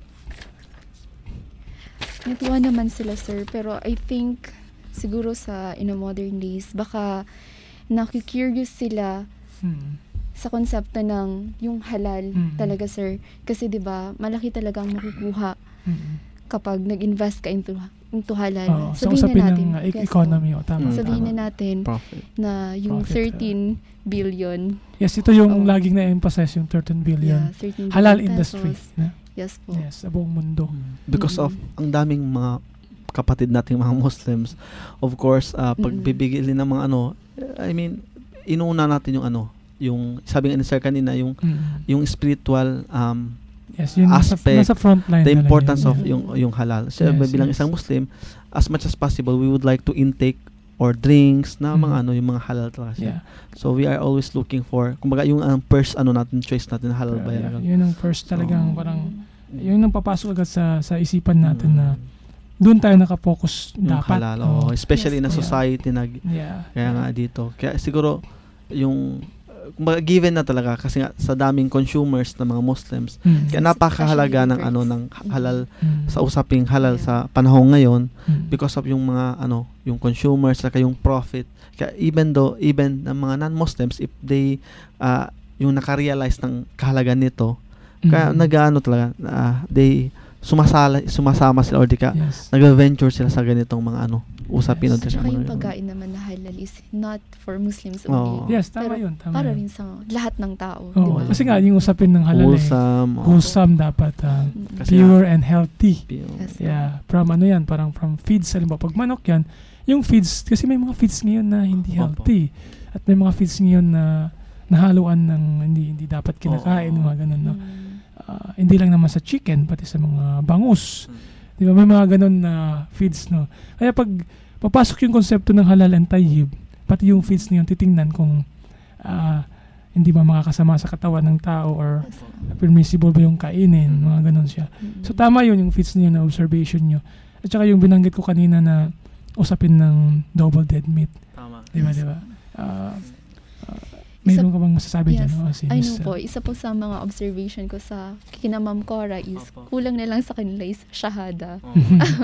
Natuwa naman sila, sir. Pero I think, siguro sa in a modern days, baka nakikurious sila Hmm. sa konsepto ng yung halal Mm. talaga, sir. Kasi 'di ba, malaki talaga ang makukuha Mm. kapag nag-invest ka into into halal. Oo, sa Sabihin usapin na natin, ng uh, e- yes, economy. po. O, tama, Sabihin tama. na natin Profit. na yung Profit, thirteen billion. Yes, ito yung Oo. laging na-emphasize yung thirteen billion. Yeah, thirteen halal billion industry. pesos. Na? Yes po. Yes, sa buong mundo. Because of ang daming mga kapatid nating mga Muslims, of course, uh, pagbibigay ng mga ano, I mean, inuuna natin yung ano, yung sabi nga ni Sir kanina, yung Mm. yung spiritual um Yes, yun nasa- aspect, nasa frontline the talaga importance yun, of yeah. yung yung halal. So, Yes, bilang yes. isang Muslim, as much as possible, we would like to intake or drinks na mga Mm. ano, yung mga halal talaga siya. Yeah. So we are always looking for, kumbaga yung um, first ano natin, choice natin, halal ba Yeah, yan? yun ang first talagang So, parang yun ang papasok agad sa sa isipan natin na doon tayo nakapokus yung dapat. halal, Oo. oh, especially in a Yeah. society na Yeah. kaya nga dito. Kaya siguro yung uh, kumbaga given na talaga kasi nga sa daming consumers na mga Muslims, Mm. kaya napakahalaga ng ano ng halal Mm. sa usaping halal sa panahon ngayon Mm. because of yung mga ano, yung consumers saka yung profit. Kaya even though even ng mga non-Muslims, if they uh, yung naka-realize ng kahalagan nito, kaya Mm. nag-ano talaga uh, they sumasala sumasama sila or di ka Yes. nag-venture sila sa ganitong mga ano usapin o At saka mga yung ganun. pagkain naman na halal is not for Muslims Oo. only. Yes, tama Pero yun, tama para yun. rin sa lahat ng tao. Oo, diba? kasi nga yung usapin ng halal Wholesome, eh, oo. wholesome dapat ah, Kasi pure and healthy. Yes, Yeah, from ano yan, parang from feeds, halimbawa pag manok yan, yung feeds, kasi may mga feeds ngayon na hindi Opo. healthy. At may mga feeds ngayon na nahaluan ng hindi hindi dapat kinakain, Oo. mga ganun, no? Mm. Ah, hindi lang naman sa chicken, pati sa mga bangus. Hmm. Di ba? May mga ganun na feeds, no? Kaya pag papasok yung konsepto ng halal and tayyib, pati yung feeds niyon titingnan kung ah, hindi ba makakasama sa katawan ng tao or permissible ba yung kainin, mga ganun siya. So tama yun yung feeds niyo na observation nyo. At saka yung binanggit ko kanina na usapin ng double dead meat. Tama. Di ba, di ba? Ah, ah, mayroon ka bang masasabi yes. dyan? No? Si I Miss, know po, ah, isa po sa mga observation ko sa kina Ma'am Cora is Opo. kulang na lang sa kanila is shahada. Oo.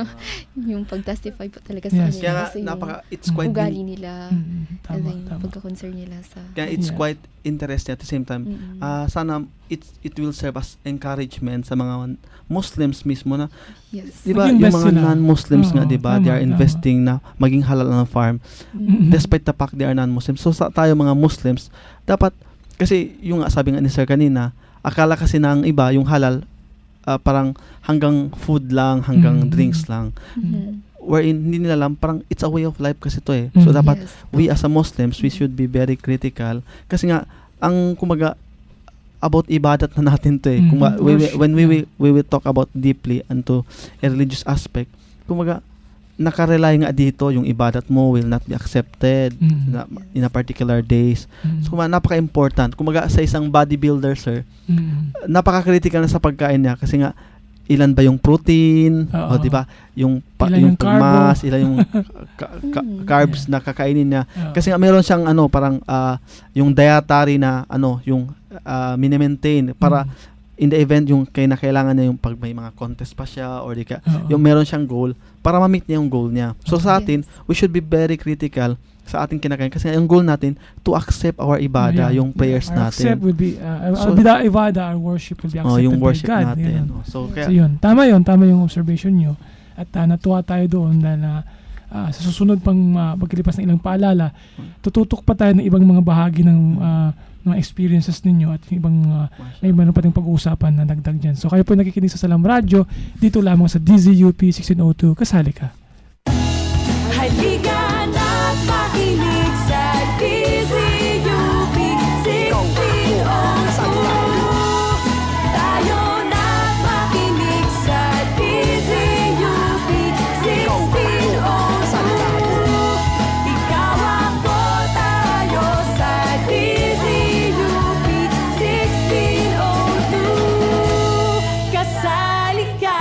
Yung pag-testify po talaga sa Yes. kanila. Kaya nga, kasi yung napaka- it's quite ugali din- nila Mm, and tama, then tama. pagka-concern nila sa Kaya it's Yeah. quite interest niya at the same time. Mm-mm. Ah, sana it it will serve as encouragement sa mga Muslims mismo na, Yes. di ba, yung Mag-invest mga sila. non-Muslims nga, Oo, di ba, tama, they are tama. investing na maging halal ng farm Mhm. despite the fact they are non-Muslims. So sa tayo mga Muslims, dapat, kasi yung nga sabi nga ni Sir kanina, akala kasi ng iba, yung halal, ah, parang hanggang food lang, hanggang Mhm. drinks lang. Mhm. Wherein, hindi nila alam, parang it's a way of life kasi to eh. So Mhm. dapat, Yes. we as a Muslims, we should be very critical. Kasi nga, ang kumaga, about ibadat na natin to eh. Mhm. Kumbaga, we, we- Worship, when we, yeah. we, we will talk about deeply into a religious aspect, kumaga, nakarely nga dito, yung ibadat mo will not be accepted Mhm. na, in a particular days. Mhm. So, kumaga, napaka-important. Kumaga, sa isang bodybuilder, sir, Mhm. napaka-critical na sa pagkain niya kasi nga, ilan ba yung protein, Oo. o di ba? Yung pa, Ilan yung yung carbo. pagmas, ilan yung ka- ka- Mm. carbs na kakainin niya. Oo. Kasi nga meron siyang ano, parang ah, yung dietary na ano, yung uh, mini-maintain para Mhm. in the event yung kailangan niya yung pag may mga contest pa siya or di ka, Oo. yung meron siyang goal para ma-meet niya yung goal niya. So sa atin, Yes. we should be very critical sa ating kinakain kasi nga yung goal natin to accept our ibada, Yeah. yung prayers Our natin. Accept will be, uh, So- so, the ibada, our worship will be Oh, accepted yung worship by God. natin. Ganun. oh. So So kaya yun, tama yun, tama yung observation nyo. At uh, natuwa tayo doon dahil na ah, sa susunod pang uh, pagkilipas ng ilang paalala, tututok pa tayo ng ibang mga bahagi ng uh, mga experiences ninyo at yung ibang uh, may meron pa tayong pag-uusapan na dagdag dyan. So kayo po nakikinig sa Salam Radio, dito lamang sa D Z U P sixteen oh two, kasali ka. Halika na't makinig sa D Z U P sixteen oh two. Tayo na't makinig sa D Z U P sixteen oh two. Ikaw ako, tayo sa D Z U P sixteen oh two. Kasali ka.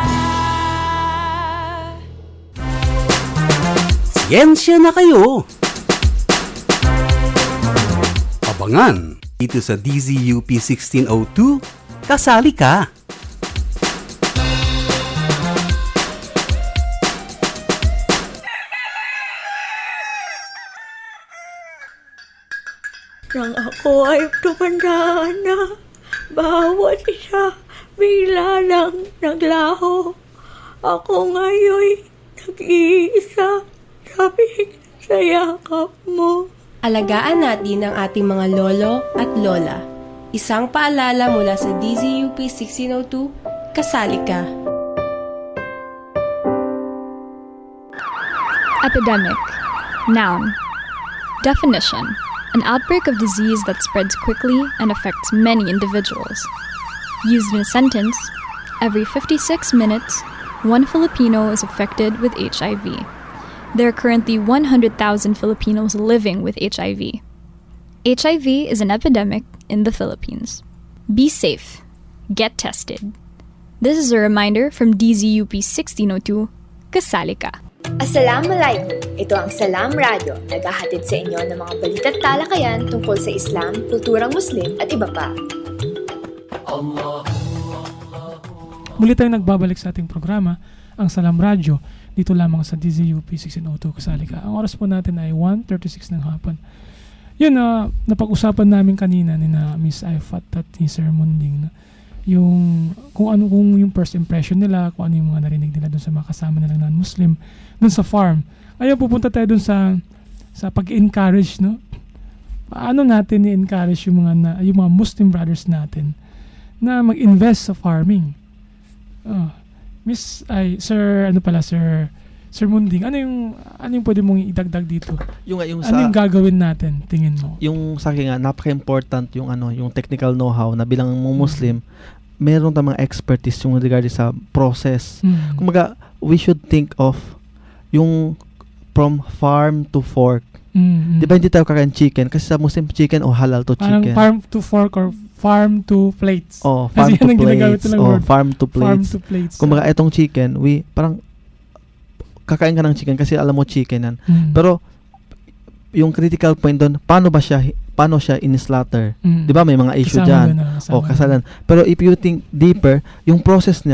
Siyensya na kayo! Abangan dito sa D Z U P sixteen oh two, kasali ka! Nang ako ay tumanda na, bawat isa bigla lang naglaho. Ako ngayon nag-iisa, sabik sa yakap mo. Alagaan natin ang ating mga lolo at lola. Isang paalala mula sa D Z U P sixteen oh two, kasali ka. Epidemic. Noun. Definition. An outbreak of disease that spreads quickly and affects many individuals. Used in a sentence, every fifty-six minutes, one Filipino is affected with H I V. There are currently one hundred thousand Filipinos living with H I V. H I V is an epidemic in the Philippines. Be safe. Get tested. This is a reminder from D Z U P sixteen oh two, kasali ka. Assalamualaikum! Ito ang Salam Radio, naghahatid sa inyo ng mga balita at talakayan tungkol sa Islam, kulturang Muslim at iba pa. Muli tayong nagbabalik sa ating programa, ang Salam Radio, dito lamang sa D Z U P sixteen oh two, kasali ka. Ang oras po natin ay one thirty-six ng hapon. Yun na, uh, napag-usapan namin kanina ni na Miss Aifat at ni Sir Munding na yung kung ano kung yung first impression nila, kung ano yung mga narinig nila doon sa mga kasama nilang non-Muslim doon sa farm. Ngayon pupunta tayo doon sa sa pag-encourage, no? Paano natin i-encourage yung mga na, yung mga Muslim brothers natin na mag-invest sa farming? Oh, Miss ay Sir ano pala Sir Sir Munding, ano yung ano yung pwede mong idagdag dito? Yung yung ano sa yung gagawin natin, tingin mo? Yung sa akin nga napaka-important yung ano, yung technical know-how na bilang mga Muslim, meron tayong mga expertise yung regarding sa process. Mm. Kumaga, we should think of yung from farm to fork. Mm-hmm. Di ba hindi tayo kakain chicken? Kasi sa Muslim, chicken o halal to Parang chicken. farm to fork or farm to plates. Oh, farm Kasi to yan ang ginagamit plates. nilang Oh, word. farm to plates. Farm to plates. Kumaga, etong chicken, we, parang, kakain ka ng chicken kasi alam mo chicken yan. Mm. Pero, yung critical point doon, paano ba siya, paano siya in-slaughter? Mm. Di ba may mga issue Kasama dyan? yun, ah, kasama O, kasalan. Pero if you think deeper, yung process niya,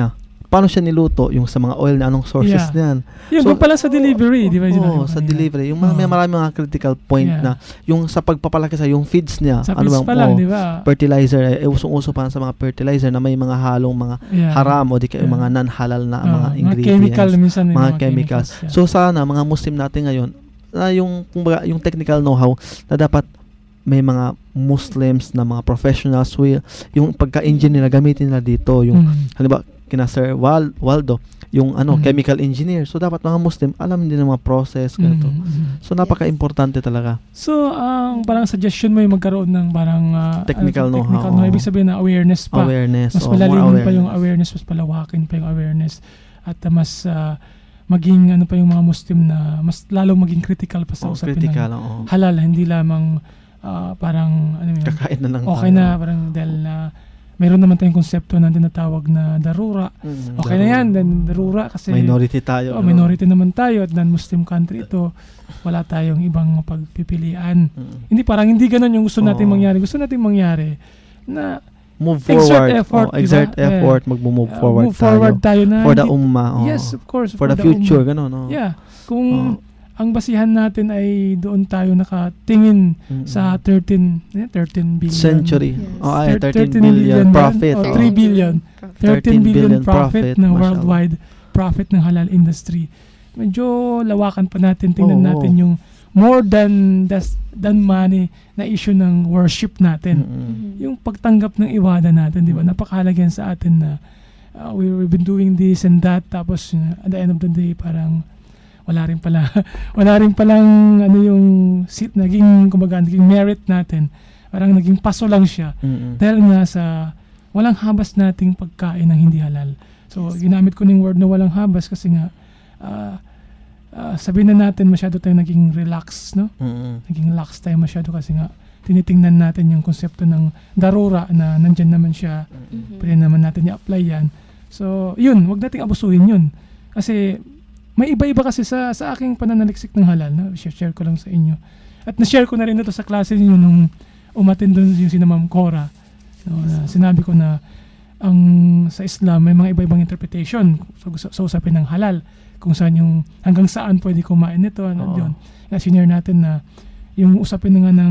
paano siya niluto, yung sa mga oil na anong sources Yeah. niyan. Yun, doon pala sa delivery, di ba? Oo, sa delivery. Yung mga, may marami mga critical point Yeah. na yung sa pagpapalaki sa yung feeds niya. Sa ano feeds bang- pa lang, oh, di ba? fertilizer. Eh, usong-uso pa sa mga fertilizer na may mga halong mga Yeah. haram o di kaya Yeah. mga non-halal na Oh, mga mga ingredients. chemical, minsan may mga, mga chemicals. chemicals, yeah. So sana, mga Muslim natin ngayon, na yung, kumbaga, yung technical know-how na dapat may mga Muslims na mga professionals, will, yung pagka-engineer na gamitin nila dito, yung Mm. halimbawa kina Sir Wal, Waldo, yung ano Mm. chemical engineer. So dapat mga Muslim alam din ng mga process ganito. Mm, mm. So napaka-importante talaga. So, ang parang suggestion mo yung magkaroon ng parang ah, Technical ano, know-how, technical know-how. oo. Ibig sabihin na awareness pa. Awareness, Mas oo, more palalimin pa yung awareness. awareness, mas palawakin pa yung awareness. At ah, mas ah, maging ano pa yung mga Muslim na mas lalong maging critical pa sa Oo, usapin critical, ng oo. halal. Hindi lamang ah, parang ano yun, Kakain na lang okay tayo. na, parang dahil na mayroon naman tayong konsepto na tinatawag na darura. Mm, okay na darura. yan, then darura kasi Minority tayo, Oh, no? minority naman tayo at non-Muslim country ito. Wala tayong ibang pagpipilian. Hindi parang hindi ganun yung gusto natin Oo. mangyari. Gusto natin mangyari na Move exert forward. effort, Oh, exert diba? effort, Yeah. magmo-move Uh, forward, move forward tayo, na for the hindi- ummah. Oh. Yes, of course. For, the future, ganun. Oh. Yeah. Kung ang basihan natin ay doon tayo nakatingin Mm-mm. sa thirteen, eh, thirteen billion. Century. Yes. Oh, ay, Thir- thirteen billion ba? profit. O Oh. three billion. thirteen billion profit ng mashallah. worldwide profit ng halal industry. Medyo lawakan pa natin. Tingnan Oo. natin yung more than das, than money na issue ng worship natin. Mm-mm. Yung pagtanggap ng iwada natin, di ba? Napakahalaga yan sa atin na uh, we, we've been doing this and that, tapos uh, at the end of the day, parang wala rin pala, wala rin palang ano yung sit, naging, kumbaga, naging merit natin. Parang naging paso lang siya. Mm-mm. Dahil nga sa walang habas nating pagkain ng hindi halal. So, ginamit ko ng word na walang habas kasi nga, uh, uh, sabihin na natin masyado tayong naging relax, no? Mm-mm. Naging lax tayo masyado kasi nga tinitingnan natin yung konsepto ng darura na nandyan naman siya. Mm-hmm. Pwede naman natin i-apply yan. So, yun, wag nating abusuhin yun. Kasi, may iba-iba kasi sa sa aking pananaliksik ng halal, no? Share ko lang sa inyo. At na-share ko na rin ito sa klase niyo nung umatin doon yung si Ma'am Cora. No, na sinabi ko na ang sa Islam may mga iba-ibang interpretation sa, sa, sa usapin ng halal. Kung saan yung, hanggang saan pwede kumain nito, ano Oo. yun. Kaya sinare natin na yung usapin na nga ng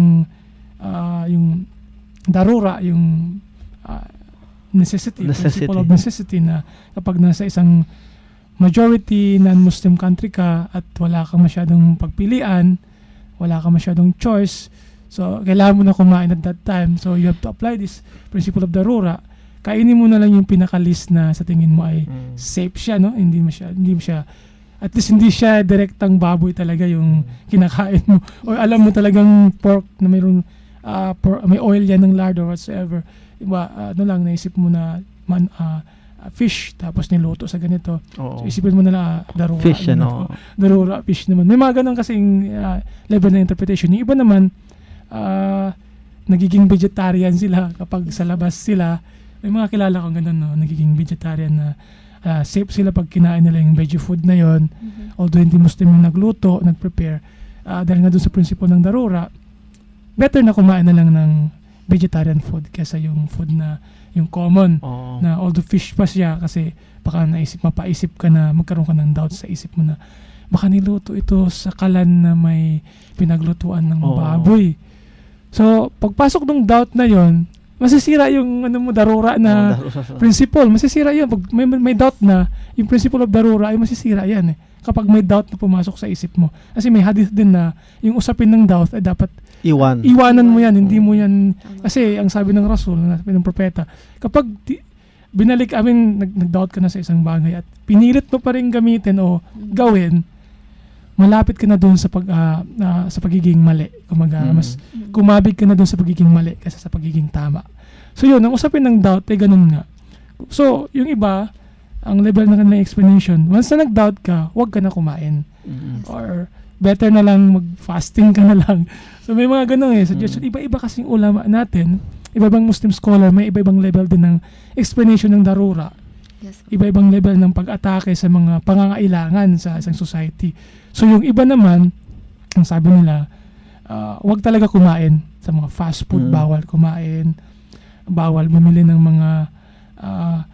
ah, yung darura, yung ah, necessity, Necessity. principle of necessity na kapag nasa isang majority non-Muslim country ka at wala kang masyadong pagpilian, wala kang masyadong choice, so kailangan mo na kumain at that time. So you have to apply this principle of darura. Kainin mo na lang yung pinaka-list na sa tingin mo ay Mm. safe siya, no? Hindi mo siya, hindi mo siya, at least hindi siya direktang baboy talaga yung kinakain mo. O alam mo talagang pork na mayroong, ah, por- may oil yan ng lard or whatsoever. Diba, ah, ano lang, naisip mo na man, ah, ah, fish, tapos niluto sa ganito. Oo. So isipin mo na lang, ah, darura. Fish, ano, ano? darura, fish naman. May mga ganun kasing ah, level na interpretation. Yung iba naman, ah, nagiging vegetarian sila kapag sa labas sila. May mga kilala kong ganun, no? Nagiging vegetarian na ah, safe sila pag kinain nila yung veggie food na yon. Mm-hmm. Although hindi Muslim yung nagluto, nagprepare, ah, dahil nga doon sa principle ng darura, better na kumain na lang ng vegetarian food kaysa yung food na yung common Oo. na although fish pa siya kasi baka naisip, mapaisip ka na magkaroon ka ng doubt sa isip mo na baka niluto ito sa kalan na may pinaglutuan ng Oo. baboy. So, pagpasok ng doubt na yon, masisira yung ano mo darura na Oo, darura. principle, masisira yan. Pag may, may doubt na, yung principle of darura ay masisira yan eh. Kapag may doubt na pumasok sa isip mo. Kasi may hadith din na yung usapin ng doubt ay dapat Iwan. iwanan mo yan, hindi mo yan, kasi ang sabi ng Rasul, ang sabi ng propeta, kapag di, binalik, I mean, nag, nag-doubt ka na sa isang bagay at pinilit mo pa rin gamitin o gawin, malapit ka na doon sa pag ah, ah, sa pagiging mali. Kumaga, Mm. mas kumabig ka na doon sa pagiging mali kaysa sa pagiging tama. So yun, ang usapin ng doubt ay ganun nga. So, yung iba, ang level ng kanilang explanation, once na nag-doubt ka, huwag ka na kumain. Mm. Or better na lang mag-fasting ka na lang. So may mga ganun eh. Suggestion, iba-iba kasing ulama natin, iba-ibang Muslim scholar, may iba-ibang level din ng explanation ng darura. Yes. Iba-ibang level ng pag-atake sa mga pangangailangan sa isang society. So yung iba naman, ang sabi nila, uh, wag talaga kumain sa mga fast food, Mm. bawal kumain, bawal bumili ng mga uh,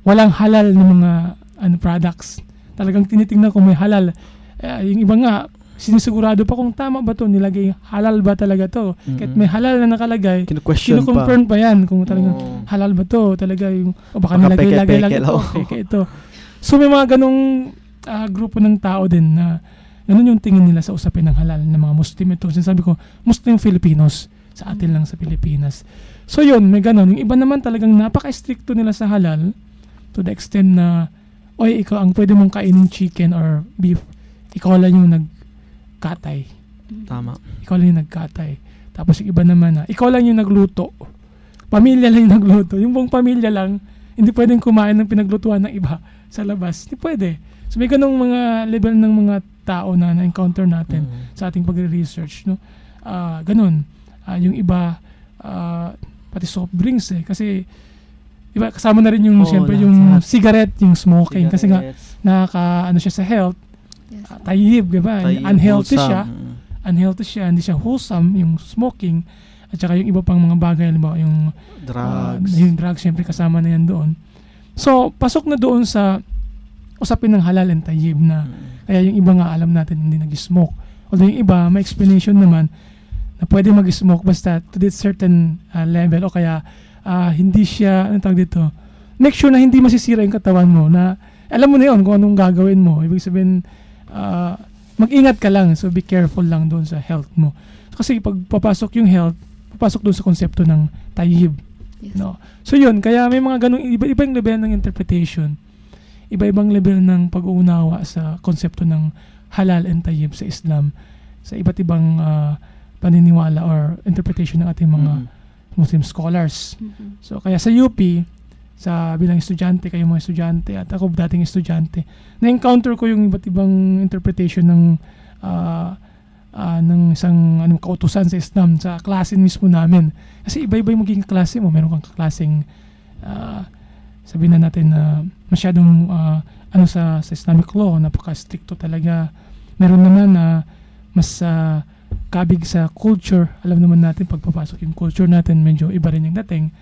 walang halal na mga ano products. Talagang tinitingnan kung may halal. Uh, yung iba nga, sinisigurado pa kung tama ba to, nilagay halal ba talaga to. Mm-hmm. Kahit may halal na nakalagay, kinu-confirm pa. pa yan kung talagang oh. halal ba to, talaga yung, o baka, baka nilagay-lagay lang ito, peke ito. So may mga ganong uh, grupo ng tao din na ganun yung tingin nila sa usapin ng halal ng mga Muslim. Ito, sinasabi ko, Muslim Filipinos, sa atin lang sa Pilipinas. So yun, may ganon. Yung iba naman talagang napaka-stricto nila sa halal to the extent na oy, ikaw ang pwede mong kainin chicken or beef, ikaw lang yung nagkatay. Tama. Ikaw lang yung nagkatay. Tapos yung iba naman na, ikaw lang yung nagluto. Pamilya lang yung nagluto. Yung buong pamilya lang, hindi pwedeng kumain ng pinaglutuan ng iba sa labas. Hindi pwede. So may ganong mga level ng mga tao na na-encounter natin mm-hmm. sa ating pagre-research. No? Uh, ganon. Uh, yung iba, uh, pati soft drinks eh. Kasi iba, kasama na rin yung, oh, siyempre, yung lahat. Cigarette, yung smoking. Cigarettes. Kasi nga, nakaka, ano siya sa health. Yes. Uh, tayyib, diba? Tayyib, unhealthy wholesome. siya. Unhealthy siya, hindi siya wholesome, yung smoking. At saka yung iba pang mga bagay, diba? Yung drugs. Uh, yung drugs, siyempre, kasama na yan doon. So, pasok na doon sa usapin ng halal and tayyib na, hmm. kaya yung iba nga, alam natin, hindi nag-smoke. Although yung iba, may explanation naman, na pwede mag-smoke basta to this certain uh, level, o kaya, Uh, hindi siya, ano tawag dito, make sure na hindi masisira yung katawan mo, na alam mo na yun kung anong gagawin mo. Ibig sabihin, uh, mag-ingat ka lang, so be careful lang doon sa health mo. Kasi pag papasok yung health, papasok doon sa konsepto ng tayyib. Yes. No? So yun, kaya may mga ganung iba-ibang level ng interpretation, iba-ibang level ng pag-uunawa sa konsepto ng halal and tayyib sa Islam, sa iba't ibang uh, paniniwala or interpretation ng ating mga mm-hmm. Muslim scholars. Mm-hmm. So kaya sa U P, sa bilang estudyante, kayo mga estudyante at ako dating estudyante, na-encounter ko yung iba't ibang interpretation ng uh, uh, ng isang anong kautusan sa Islam sa klase mismo namin. Kasi iba-iba yung magiging klase mo. Meron kang kaklaseng uh, sabihin na natin na uh, masyadong uh, ano sa, sa Islamic law, napaka-stricto talaga. Meron naman na uh, mas uh, kabig sa culture. Alam naman natin pagpapasok yung culture natin, medyo iba rin yung dating.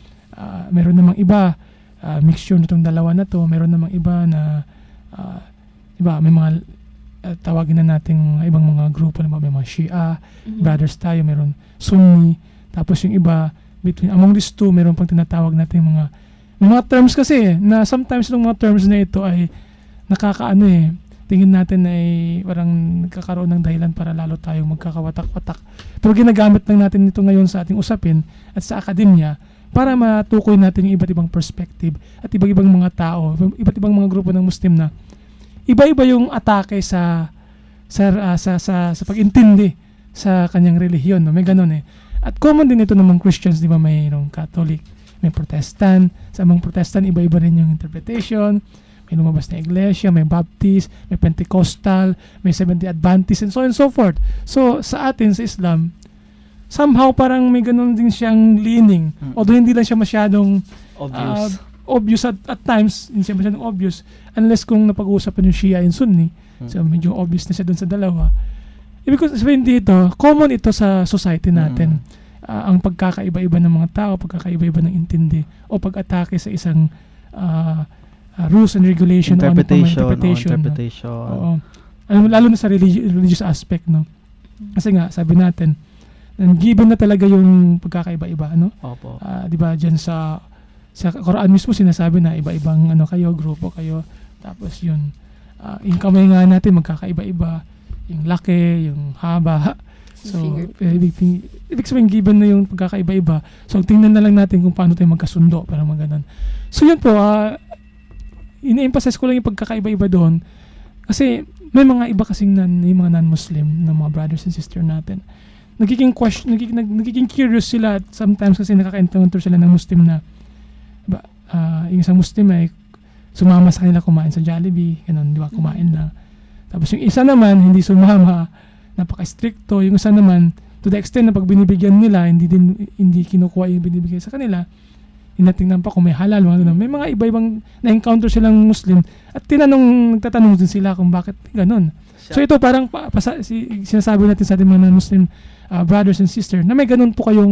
Uh, meron namang iba, uh, mixture nitong dalawa na to. Meron namang iba na uh, iba, may mga uh, tawagin na nating ibang mga grupo, may mga Shia, mm-hmm. brothers tayo, meron Sunni, tapos yung iba, between among these two, meron pang tinatawag natin mga may mga terms kasi na sometimes yung mga terms na ito ay nakakaano eh, tingin natin ay parang nagkakaroon ng dahilan para lalo tayong magkakawatak-watak. Pero ginagamit lang natin ito ngayon sa ating usapin at sa akademya para matukoy natin yung iba't ibang perspective at iba't ibang mga tao, iba't ibang mga grupo ng Muslim na iba-iba yung atake sa sa uh, sa, sa sa pag-intindi sa kanyang relihiyon, no? May ganun eh. At common din ito ng mga Christians, di ba? Mayroong Catholic, may Protestant. Sa mga Protestant, iba-iba rin yung interpretation. May lumabas na iglesia, may Baptist, may Pentecostal, may Seventh-day Adventist, and so on and so forth. So, sa atin, sa Islam, somehow parang may ganun din siyang leaning. Mm-hmm. Although hindi lang siya masyadong obvious, uh, obvious at, at times, hindi siya masyadong obvious, unless kung napag-uusapan yung Shia and Sunni. Mm-hmm. So, medyo obvious na siya dun sa dalawa. Ibig sabihin dito, common ito sa society natin. Mm-hmm. Uh, ang pagkakaiba-iba ng mga tao, pagkakaiba-iba ng intindi, o pag-atake sa isang uh, Uh, rules and regulation interpretation, o interpretation, o interpretation. No? Oo. Lalo na sa religi- religious aspect, no? Kasi nga, sabi natin, given na talaga yung pagkakaiba-iba, ano? Opo. Uh, di ba, dyan sa sa Quran mismo sinasabi na iba-ibang ano kayo, grupo kayo. Tapos yun, uh, yung kamay nga natin magkakaiba-iba, yung laki, yung haba. So, ibig, ibig sabihin, given na yung pagkakaiba-iba, so tingnan na lang natin kung paano tayo magkasundo para maganon. So yun po, ah, uh, ina-emphasize ko lang yung pagkakaiba-iba doon kasi may mga iba kasing nan, yung mga non-Muslim na mga brothers and sisters natin. Nagiging question, nagiging, nagiging curious sila at sometimes kasi nakaka-encounter sila ng Muslim na diba, uh, yung isang Muslim ay sumama sa kanila kumain sa Jollibee, ganun, di ba, kumain lang. Tapos yung isa naman, hindi sumama, napaka-stricto. Yung isa naman, to the extent na pag binibigyan nila, hindi din hindi kinukuha yung binibigay sa kanila. Hinatingnan pa kung may halal, mga ganun. May mga iba-ibang na-encounter silang Muslim at tinanong, nagtatanong din sila kung bakit ganun. So ito parang pa, pasa, si, sinasabi natin sa ating mga Muslim uh, brothers and sisters na may ganun po kayong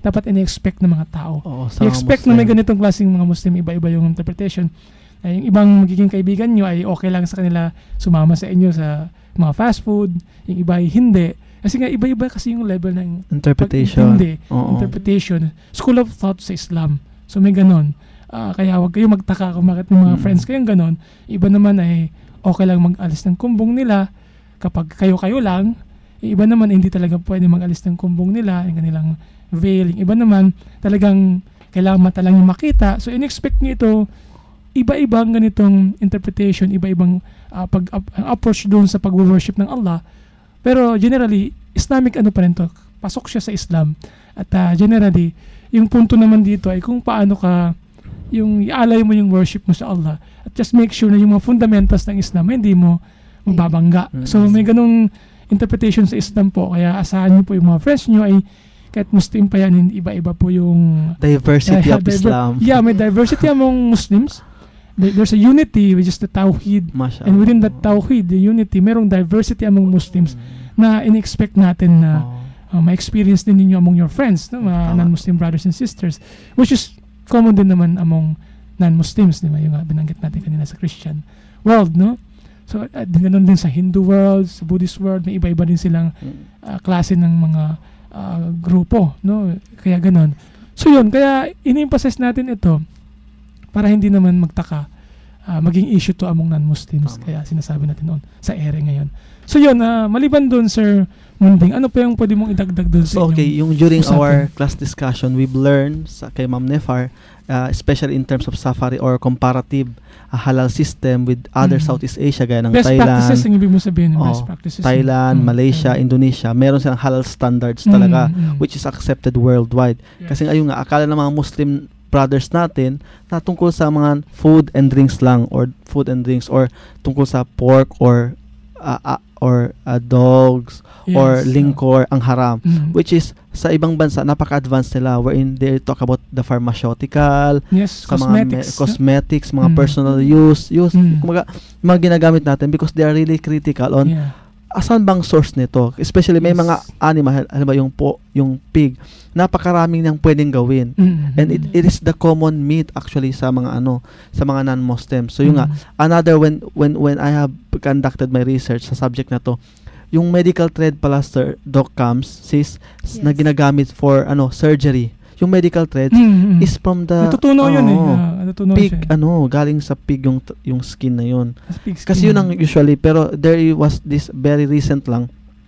dapat ini-expect ng mga tao. Oo, I-expect na may ganitong klaseng mga Muslim, iba-iba yung interpretation. Ay, yung ibang magiging kaibigan nyo ay okay lang sa kanila sumama sa inyo sa mga fast food, yung iba ay hindi. Kasi nga, iba-iba kasi yung level ng interpretation. Hindi, interpretation. School of thought sa Islam. So may ganon. Uh, kaya wag kayo magtaka kung bakit yung mga mm. friends kayong ganon. Iba naman ay okay lang mag-alis ng kumbong nila kapag kayo-kayo lang. Iba naman hindi talaga pwede mag-alis ng kumbong nila, yung kanilang veil. Yung iba naman talagang kailangan mata lang yung makita. So in-expect nyo ito, iba-ibang ganitong interpretation, iba-ibang uh, pag uh, approach doon sa pag-worship ng Allah. Pero generally, Islamic ano pa rin to, pasok siya sa Islam. At uh, generally, yung punto naman dito ay kung paano ka, yung ialay mo yung worship mo sa Allah. At just make sure na yung mga fundamentals ng Islam, hindi mo mababangga. Mm-hmm. So may ganung interpretation sa Islam po. Kaya asahan nyo po yung mga friends nyo ay kahit Muslim pa yan, iba-iba po yung diversity uh, of diver- Islam. Yeah, may diversity among Muslims. There's a unity which is the Tawheed. Mashallah. And within that Tawheed, the unity, merong diversity among Muslims mm. na in-expect natin na oh. uh, ma-experience din ninyo among your friends, no? Mga non-Muslim brothers and sisters, which is common din naman among non-Muslims, di ba? Yung uh, binanggit natin kanina sa Christian world, no? So, uh, ganoon din sa Hindu world, sa Buddhist world, may iba-iba din silang uh, klase ng mga uh, grupo, no? Kaya ganoon. So yun, kaya in-emphasize natin ito para hindi naman magtaka, uh, maging issue to among non-Muslims. Tama. Kaya sinasabi natin noon sa ere ngayon. So yun, uh, maliban doon, Sir Munding, ano pa yung pwede mong idagdag doon sa so, okay, yung during usapan? our class discussion, we've learned sa, kay Ma'am Nefar, uh, especially in terms of safari or comparative uh, halal system with other mm. Southeast Asia, gaya ng best Thailand. Best practices, ang ibig mo sabihin, oh, best practices. Thailand, mm. Malaysia, mm. Indonesia, meron silang halal standards talaga, mm. which is accepted worldwide. Yes. Kasi ayun nga, akala ng mga Muslim brothers natin na tungkol sa mga food and drinks lang or food and drinks or tungkol sa pork or uh, uh, or uh, dogs yes, or liquor uh, ang haram mm-hmm. which is sa ibang bansa napaka-advanced nila wherein they talk about the pharmaceutical yes, sa cosmetics, mga me- cosmetics mga mm-hmm. personal use use mm-hmm. kumaga, mga ginagamit natin because they are really critical on yeah. asan bang source nito, especially may yes. mga animal, alam ba yung po, yung pig, napakaraming niyang pwedeng gawin. Mm-hmm. And it, it is the common meat actually sa mga ano, sa mga non-Muslims. So yung mm-hmm. nga, another when when when I have conducted my research sa subject na to, yung medical thread pala sir, Doc Cams, sis, yes. na ginagamit for ano, surgery. Yung medical thread mm-hmm. is from the natutunaw oh, yun eh. Uh, natutunaw pig, siya. ano, galing sa pig yung yung skin na yun. Skin. Kasi yun ang usually, pero there was this very recent lang,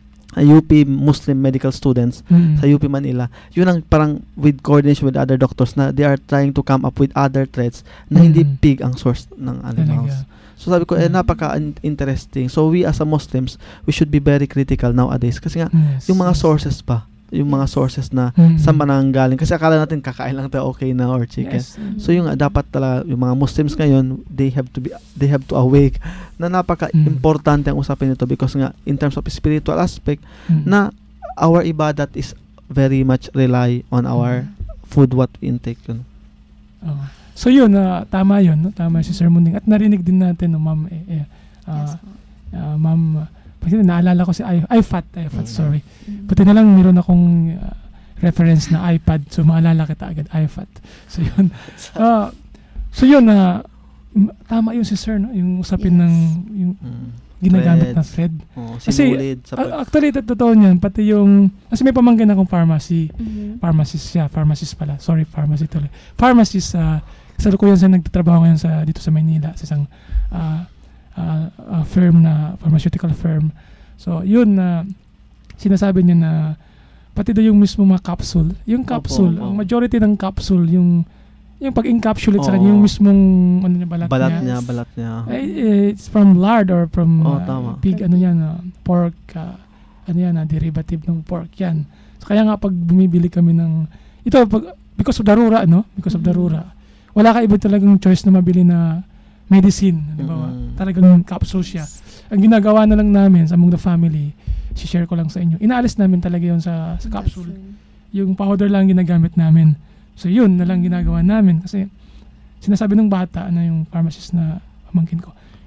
a U P Muslim medical students mm-hmm. sa U P Manila. Yun ang parang with coordination with other doctors na they are trying to come up with other threads na mm-hmm. hindi pig ang source ng animals. Talaga. So sabi ko, mm-hmm. eh, napaka-interesting. So we as a Muslims, we should be very critical nowadays. Kasi nga, yes, yung mga yes. sources pa, yung mga sources na mm-hmm. saan ba nanggaling. Kasi akala natin kakain lang tayo okay na or chicken. Yes. Mm-hmm. So yung dapat talaga yung mga Muslims ngayon, they have to be they have to awake na napaka-importante ang usapin nito because nga in terms of spiritual aspect mm-hmm. na our ibadat is very much rely on our mm-hmm. food what we intake yun. Oh. So yun, uh, tama yun, no? Tama si Sir Munding. At narinig din natin no, Ma'am eh, eh, uh, yes, uh, Ma'am kasi naalala ko si I, iFat, iFat, sorry. Buti na lang meron akong uh, reference na iPad, so maalala kita agad, iFat. So yun. Uh, so yun, uh, tama yun si Sir, no? Yung usapin yes. ng yung mm. ginagamit thread. na thread. Oh, kasi, sa pag- actually, totoo niyan, pati yung, kasi may pamangkin akong pharmacy, mm-hmm. pharmacist siya, pharmacist pala, sorry, pharmacy tuloy. Pharmacist, uh, sa lukuyan siya nagtatrabaho ngayon sa, dito sa Maynila, sa isang, uh, Uh, uh, firm na pharmaceutical firm. So yun na uh, sinasabi niya na pati daw yung mismo mga capsule, yung capsule, opo, opo. Ang majority ng capsule yung yung pag-encapsulate sa kanya, yung mismong ano niya, balat, balat niya, niya, balat niya. Eh, it's from lard or from oh, uh, pig, ano yan, uh, pork, uh, ano yan, uh, derivative ng pork yan. So kaya nga pag bumibili kami ng ito pag, because of darura, no? Because of darura. Wala ka iba talagang choice na mabili na medicine, di ba? Mm-hmm. Talagang capsule siya. Ang ginagawa na lang namin sa among the family, si-share ko lang sa inyo. Inaalis namin talaga yun sa, sa capsule. Yung powder lang ginagamit namin. So yun na lang ginagawa namin kasi sinasabi ng bata na yung pharmacist na pamangkin ko,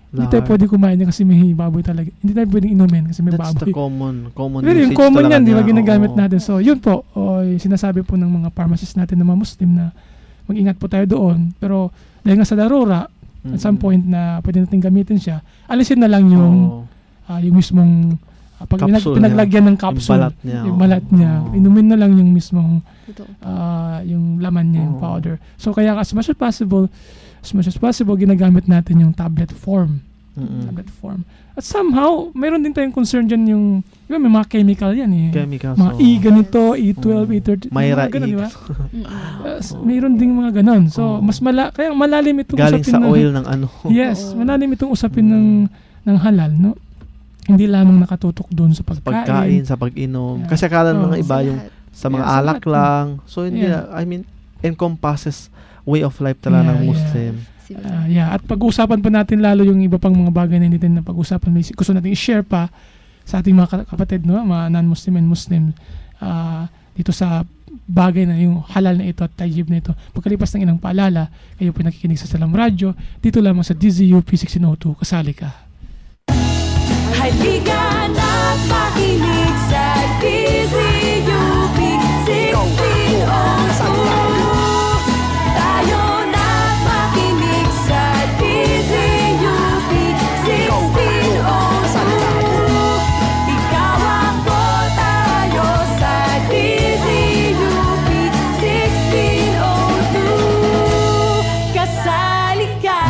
Hindi tayo pwede kumain niya kasi may baboy talaga. Hindi tayo pwedeng inumin kasi may That's baboy. the common, common Pero yung usage common talaga yan, di ba, niya. ginagamit Oo. natin. So, yun po, o, yung sinasabi po ng mga pharmacists natin na mga Muslim na mag-ingat po tayo doon. Pero dahil nga sa darura, mm-hmm. at some point na pwede natin gamitin siya, alisin na lang yung oh. uh, yung mismong uh, pag pinag, pinaglagyan ng capsule, yung balat niya, yung balat niya. Oh. Inumin na lang yung mismong uh, yung laman niya, oh. yung powder. So kaya as much as possible, as much as possible, ginagamit natin yung tablet form. Mm-hmm. Tablet form. At somehow, mayroon din tayong concern dyan yung, di ba, may mga chemical yan eh. Chemicals. Mga So, E ganito, E twelve, mm. E thirteen. Mayra mga ganun, E. di ba? uh, mayroon ding mga ganun. So, mas mala, kaya malalim itong galing usapin sa ng, oil ng ano. Yes, malalim itong usapin mm. ng, ng halal, no? Hindi lamang nakatutok doon sa pagkain. Sa pagkain, sa pag-inom. Yeah. Kasi akala ng oh. mga iba yung sa mga yeah, alak sa lang. So, hindi, yeah. I mean, encompasses way of life talaga yeah, ng Muslim. Yeah. Uh, yeah, at pag-usapan pa natin lalo yung iba pang mga bagay na hindi natin na pag-usapan. May gusto natin i-share pa sa ating mga kapatid, no? Mga non-Muslim and Muslim uh, dito sa bagay na yung halal na ito at tayyib na ito. Pagkalipas ng ilang paalala, kayo po nakikinig sa Salam Radio, dito lamang sa D Z U P sixteen oh two. Kasali ka. Halika na makinig sa D Z U P sixteen oh two. Tayo na makinig sa D Z U P sixteen oh two. Ikaw ako, tayo sa D Z U P sixteen oh two. Kasali ka.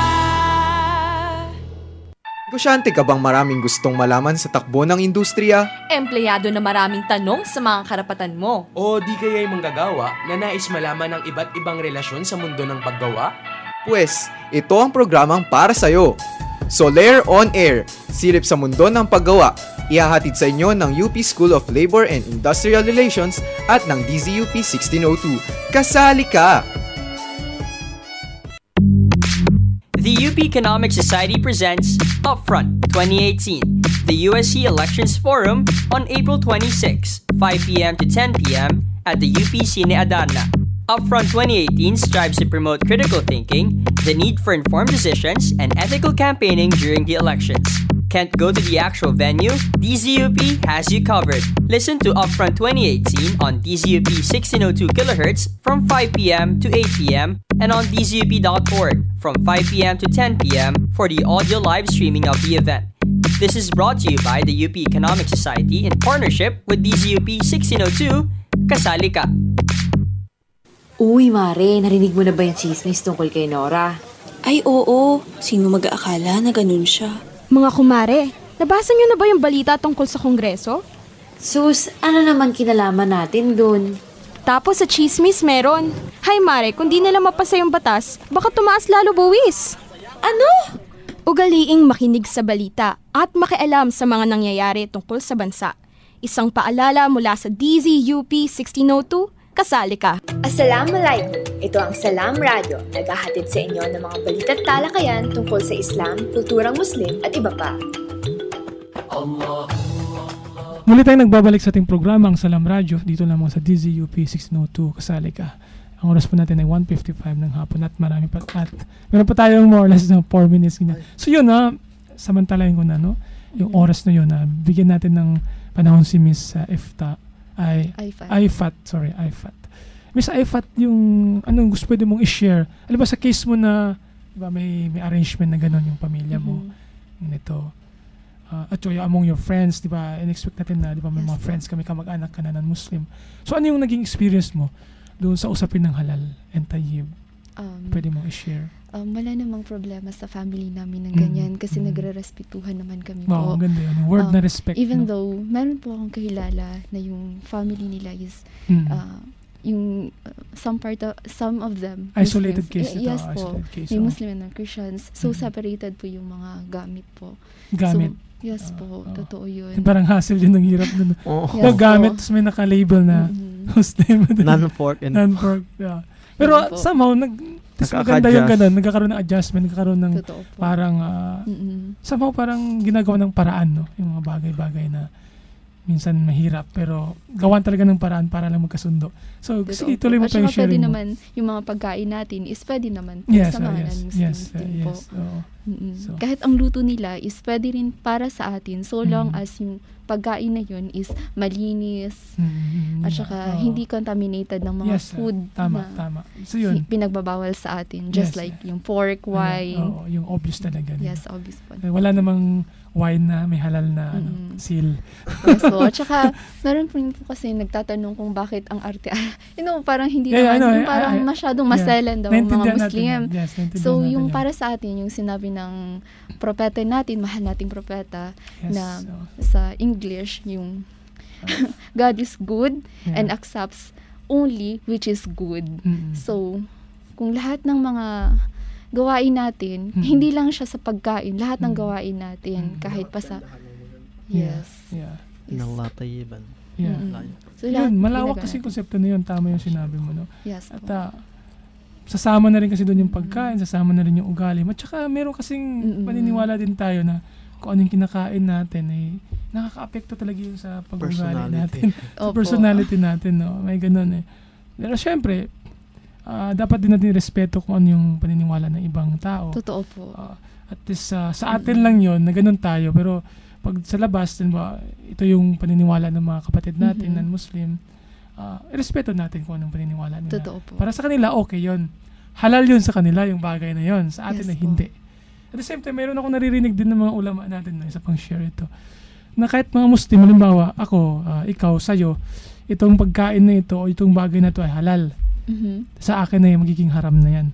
Negosyante ka bang maraming gustong malaman sa takbo ng industriya? Empleyado na maraming tanong sa mga karapatan mo. O di kaya'y manggagawa na nais malaman ang iba't ibang relasyon sa mundo ng paggawa? Pwes, ito ang programang para sa'yo. Soler On Air, silip sa mundo ng paggawa. Ihahatid sa inyo ng U P School of Labor and Industrial Relations at ng D Z U P sixteen oh two. Kasali ka! The U P Economic Society presents Upfront twenty eighteen, the U S C Elections Forum on April twenty-sixth, five p.m. to ten p.m. at the U P Cine Adarna. Upfront twenty eighteen strives to promote critical thinking, the need for informed decisions, and ethical campaigning during the elections. Can't go to the actual venue? D Z U P has you covered. Listen to Upfront twenty eighteen on D Z U P sixteen oh two kilohertz from five p.m. to eight p.m. and on D Z U P dot org from five p.m. to ten p.m. for the audio live streaming of the event. This is brought to you by the U P Economic Society in partnership with D Z U P sixteen oh two. Kasali ka! Uy, Mare, narinig mo na ba yung chismis tungkol kay Nora? Ay, oo. Sino mag-aakala na ganun siya? Mga kumare, nabasa niyo na ba yung balita tungkol sa Kongreso? Sus, ano naman kinalaman natin dun? Tapos sa chismis meron. Hay Mare, kung di nila mapasa yung batas, baka tumaas lalo buwis. Ano? Ugaliing makinig sa balita at makialam sa mga nangyayari tungkol sa bansa. Isang paalala mula sa D Z U P sixteen oh two, kasali ka. Assalamualaikum. Ito ang Salam Radio, naghahatid sa inyo ng mga balita at talakayan tungkol sa Islam, kulturang Muslim at iba pa. Muli tayong nagbabalik sa ating programa ang Salam Radio dito lamang sa D Z U P sixteen oh two. Kasali ka. Ang oras po natin ay one fifty-five ng hapon at marami pa at meron pa tayong more or less ng four minutes. Ganyan. So yun na, samantalahin ko na, no? Yung oras na yun na bigyan natin ng panahon si Miss uh, Ifta ay I F A T, sorry, I F A T. Miss I F A T, yung anong gusto pwede mong i-share? Alam ba sa case mo na, di ba, may may arrangement na gano'n yung pamilya mo, mm-hmm. yung ito. Uh, at so, among your friends, di ba, in-expect natin na, di ba, may yes, mga friends kami, kamag-anak ka na non-Muslim. So, ano yung naging experience mo doon sa usapin ng halal and tayyib? Um, pwede mong i-share. Um, wala namang problema sa family namin ng ganyan mm, kasi mm. nagre-respetuhan naman kami wow, po. Ganda yun. Word um, na respect. Even no? though, meron po akong kahilala na yung family nila is, mm. uh, yung uh, some part of, some of them. Isolated Muslims. case ito. Yes po. Case, may oh. Muslim and Christians. So, mm. separated po yung mga gamit po. Gamit? So, yes uh, po. Uh, Totoo yun. Parang hassle yun ng hirap nun. Oh. Yes, gamit, tapos may naka-label na mm-hmm. Muslim. Non-pork. And non-pork, yeah. Pero somehow, nag, maganda yung ganun, nagkakaroon ng adjustment, nagkakaroon ng parang, uh, mm-hmm. somehow parang ginagawa ng paraan, no? Yung mga bagay-bagay na minsan mahirap, pero gawan talaga ng paraan para lang magkasundo. So, Totoo sige, tuloy mo po. pa yung sharing pwede mo. naman, yung mga pagkain natin is pwede naman po yes, sa uh, mga yes, non-Muslims yes, uh, din yes, po. Uh, Mm-mm. So, Kahit ang luto nila is pwede rin para sa atin so long Mm. as yung pagkain na yun is malinis Mm, at yeah. saka Oo. hindi contaminated ng mga Yes, ah, food tama, na tama. So, yun. hi- pinagbabawal sa atin. Just Yes, like yung pork, Ano, wine. oo, yung obvious talaga. di ba? Yes, obvious po. Eh, Wala namang wine na may halal na ano, Mm-mm. seal. Yes po. At saka, meron po rin po kasi nagtatanong kung bakit ang arte, you know, parang hindi Yeah, yeah, naman, I know, yung I- parang I- masyadong yeah. maselan daw ang mga Naintindihan natin Muslim. yan. Yes, naintindihan So, natin yung yan. para sa atin, yung sinabi ng propeta natin, mahal nating propeta, Yes, na so. sa English, yung God is good Yeah. and accepts only which is good. Mm-mm. So, kung lahat ng mga gawain natin, Mm. hindi lang siya sa pagkain, lahat ng gawain natin, kahit pa sa... Yeah. Yes. Yeah. Inallah tayyiban. Yeah. Mm-mm. So, Yun, lahat malawak ginagawa kasi natin. konsepto na yun. Tama yung sinabi mo, no? Yes At po. ah, sasama na rin kasi doon yung pagkain, sasama na rin yung ugali. At saka meron kasing paniniwala din tayo na kung ano yung kinakain natin, eh, nakaka-apekto talaga yun sa pag-ugali Personality. natin. sa Opo. personality natin, no? May ganun eh. Pero syempre, ah, dapat din natin respeto kung ano yung paniniwala ng ibang tao. Totoo po. Ah, at least ah, sa atin lang yun, na ganun tayo. Pero pag sa labas, din ba, ito yung paniniwala ng mga kapatid natin, Mhm. non-Muslim, uh, respeto natin kung anong paniniwala nila. Totoo po. Para sa kanila, okay yun. Halal yun sa kanila, yung bagay na yun. Sa atin Yes na po. hindi. At the same time, mayroon ako naririnig din ng mga ulama natin, no, isa pang share ito, na kahit mga Muslim, halimbawa, ako, ah, ikaw, sa'yo, itong pagkain na ito o itong bagay na ito ay halal. Mhm. Sa akin na yung magiging haram na yan.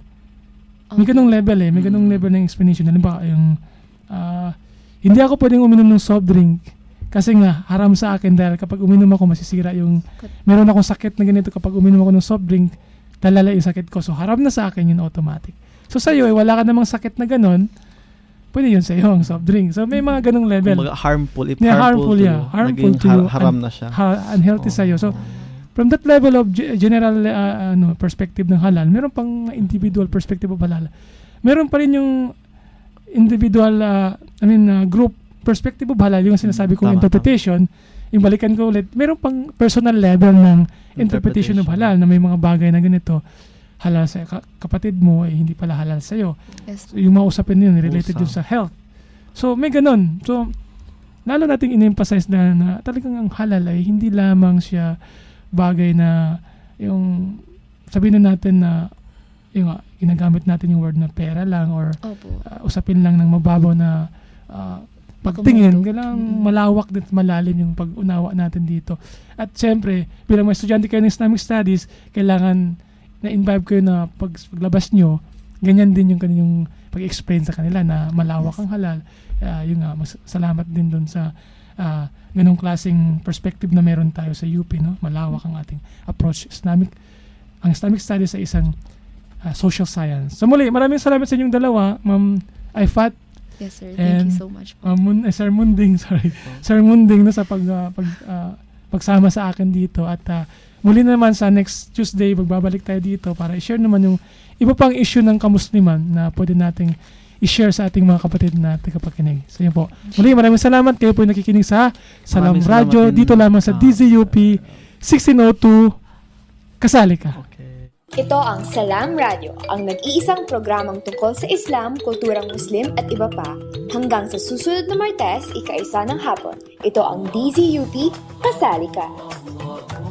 May ganung level eh. May ganung level ng explanation. Halimbawa, yung ah, hindi ako pwedeng uminom ng soft drink kasi nga haram sa akin dahil kapag uminom ako masisira yung meron akong sakit na ganito kapag uminom ako ng soft drink talala yung sakit ko. So haram na sa akin yun automatic. So sa'yo eh, wala ka namang sakit na ganon, pwede yun sa'yo ang soft drink. So may mga ganung level. Kumbaga harmful, if Yeah, harmful, to yeah, you, harmful naging to you, har- haram un- na siya. ha- unhealthy sa'yo. So from that level of ge- general uh, ano perspective ng halal, meron pang individual perspective of halal. Meron pa rin yung individual, uh, I mean, uh, group perspective of halal, yung sinasabi kong Tama, interpretation, yung balikan ko ulit, meron pang personal level ng interpretation of halal na may mga bagay na ganito, halal sa ka- kapatid mo, eh, hindi pala halal sa'yo. Yes. So, yung mga usapin yun, related Usap. yun sa health. So, may ganun. So, lalo nating in-emphasize na, na talagang ang halal ay hindi lamang siya bagay na yung sabihin na natin na yung nga, ginagamit natin yung word na pera lang or Opo. uh, usapin lang ng mababaw na uh, pagtingin. Kailangan malawak din at malalim yung pag-unawa natin dito. At siyempre, bilang mga estudyante kayo ng Islamic Studies, kailangan na-imbibe kayo na pag, paglabas nyo, ganyan din yung kanilang pag-explain sa kanila na malawak ang halal. Uh, yun nga, mas, salamat din dun sa uh, ganong klaseng perspective na meron tayo sa U P, no? Malawak ang ating approach. Islamic, ang Islamic Studies ay isang uh, social science. So muli, maraming salamat sa inyong dalawa, Ma'am Aifat. Yes, sir. Thank you so much. Uh, Mun, eh, Sir Munding, sorry. Sir Munding, no, sa pag, uh, pag, uh, pagsama sa akin dito. At uh, muli naman sa next Tuesday, magbabalik tayo dito para i-share naman yung iba pang issue ng kamusliman na pwede nating i-share sa ating mga kapatid na tagapakinig. So yun po. Muli, maraming salamat. Kayo po yung nakikinig sa Salam Maraming Radio salamat din. dito lamang sa Ah. D Z U P sixteen oh two. Kasali ka. Ito ang Salam Radio, ang nag-iisang programang tungkol sa Islam, kulturang Muslim at iba pa. Hanggang sa susunod na Martes, ika-isa ng hapon. Ito ang D Z U P, Kasali Ka.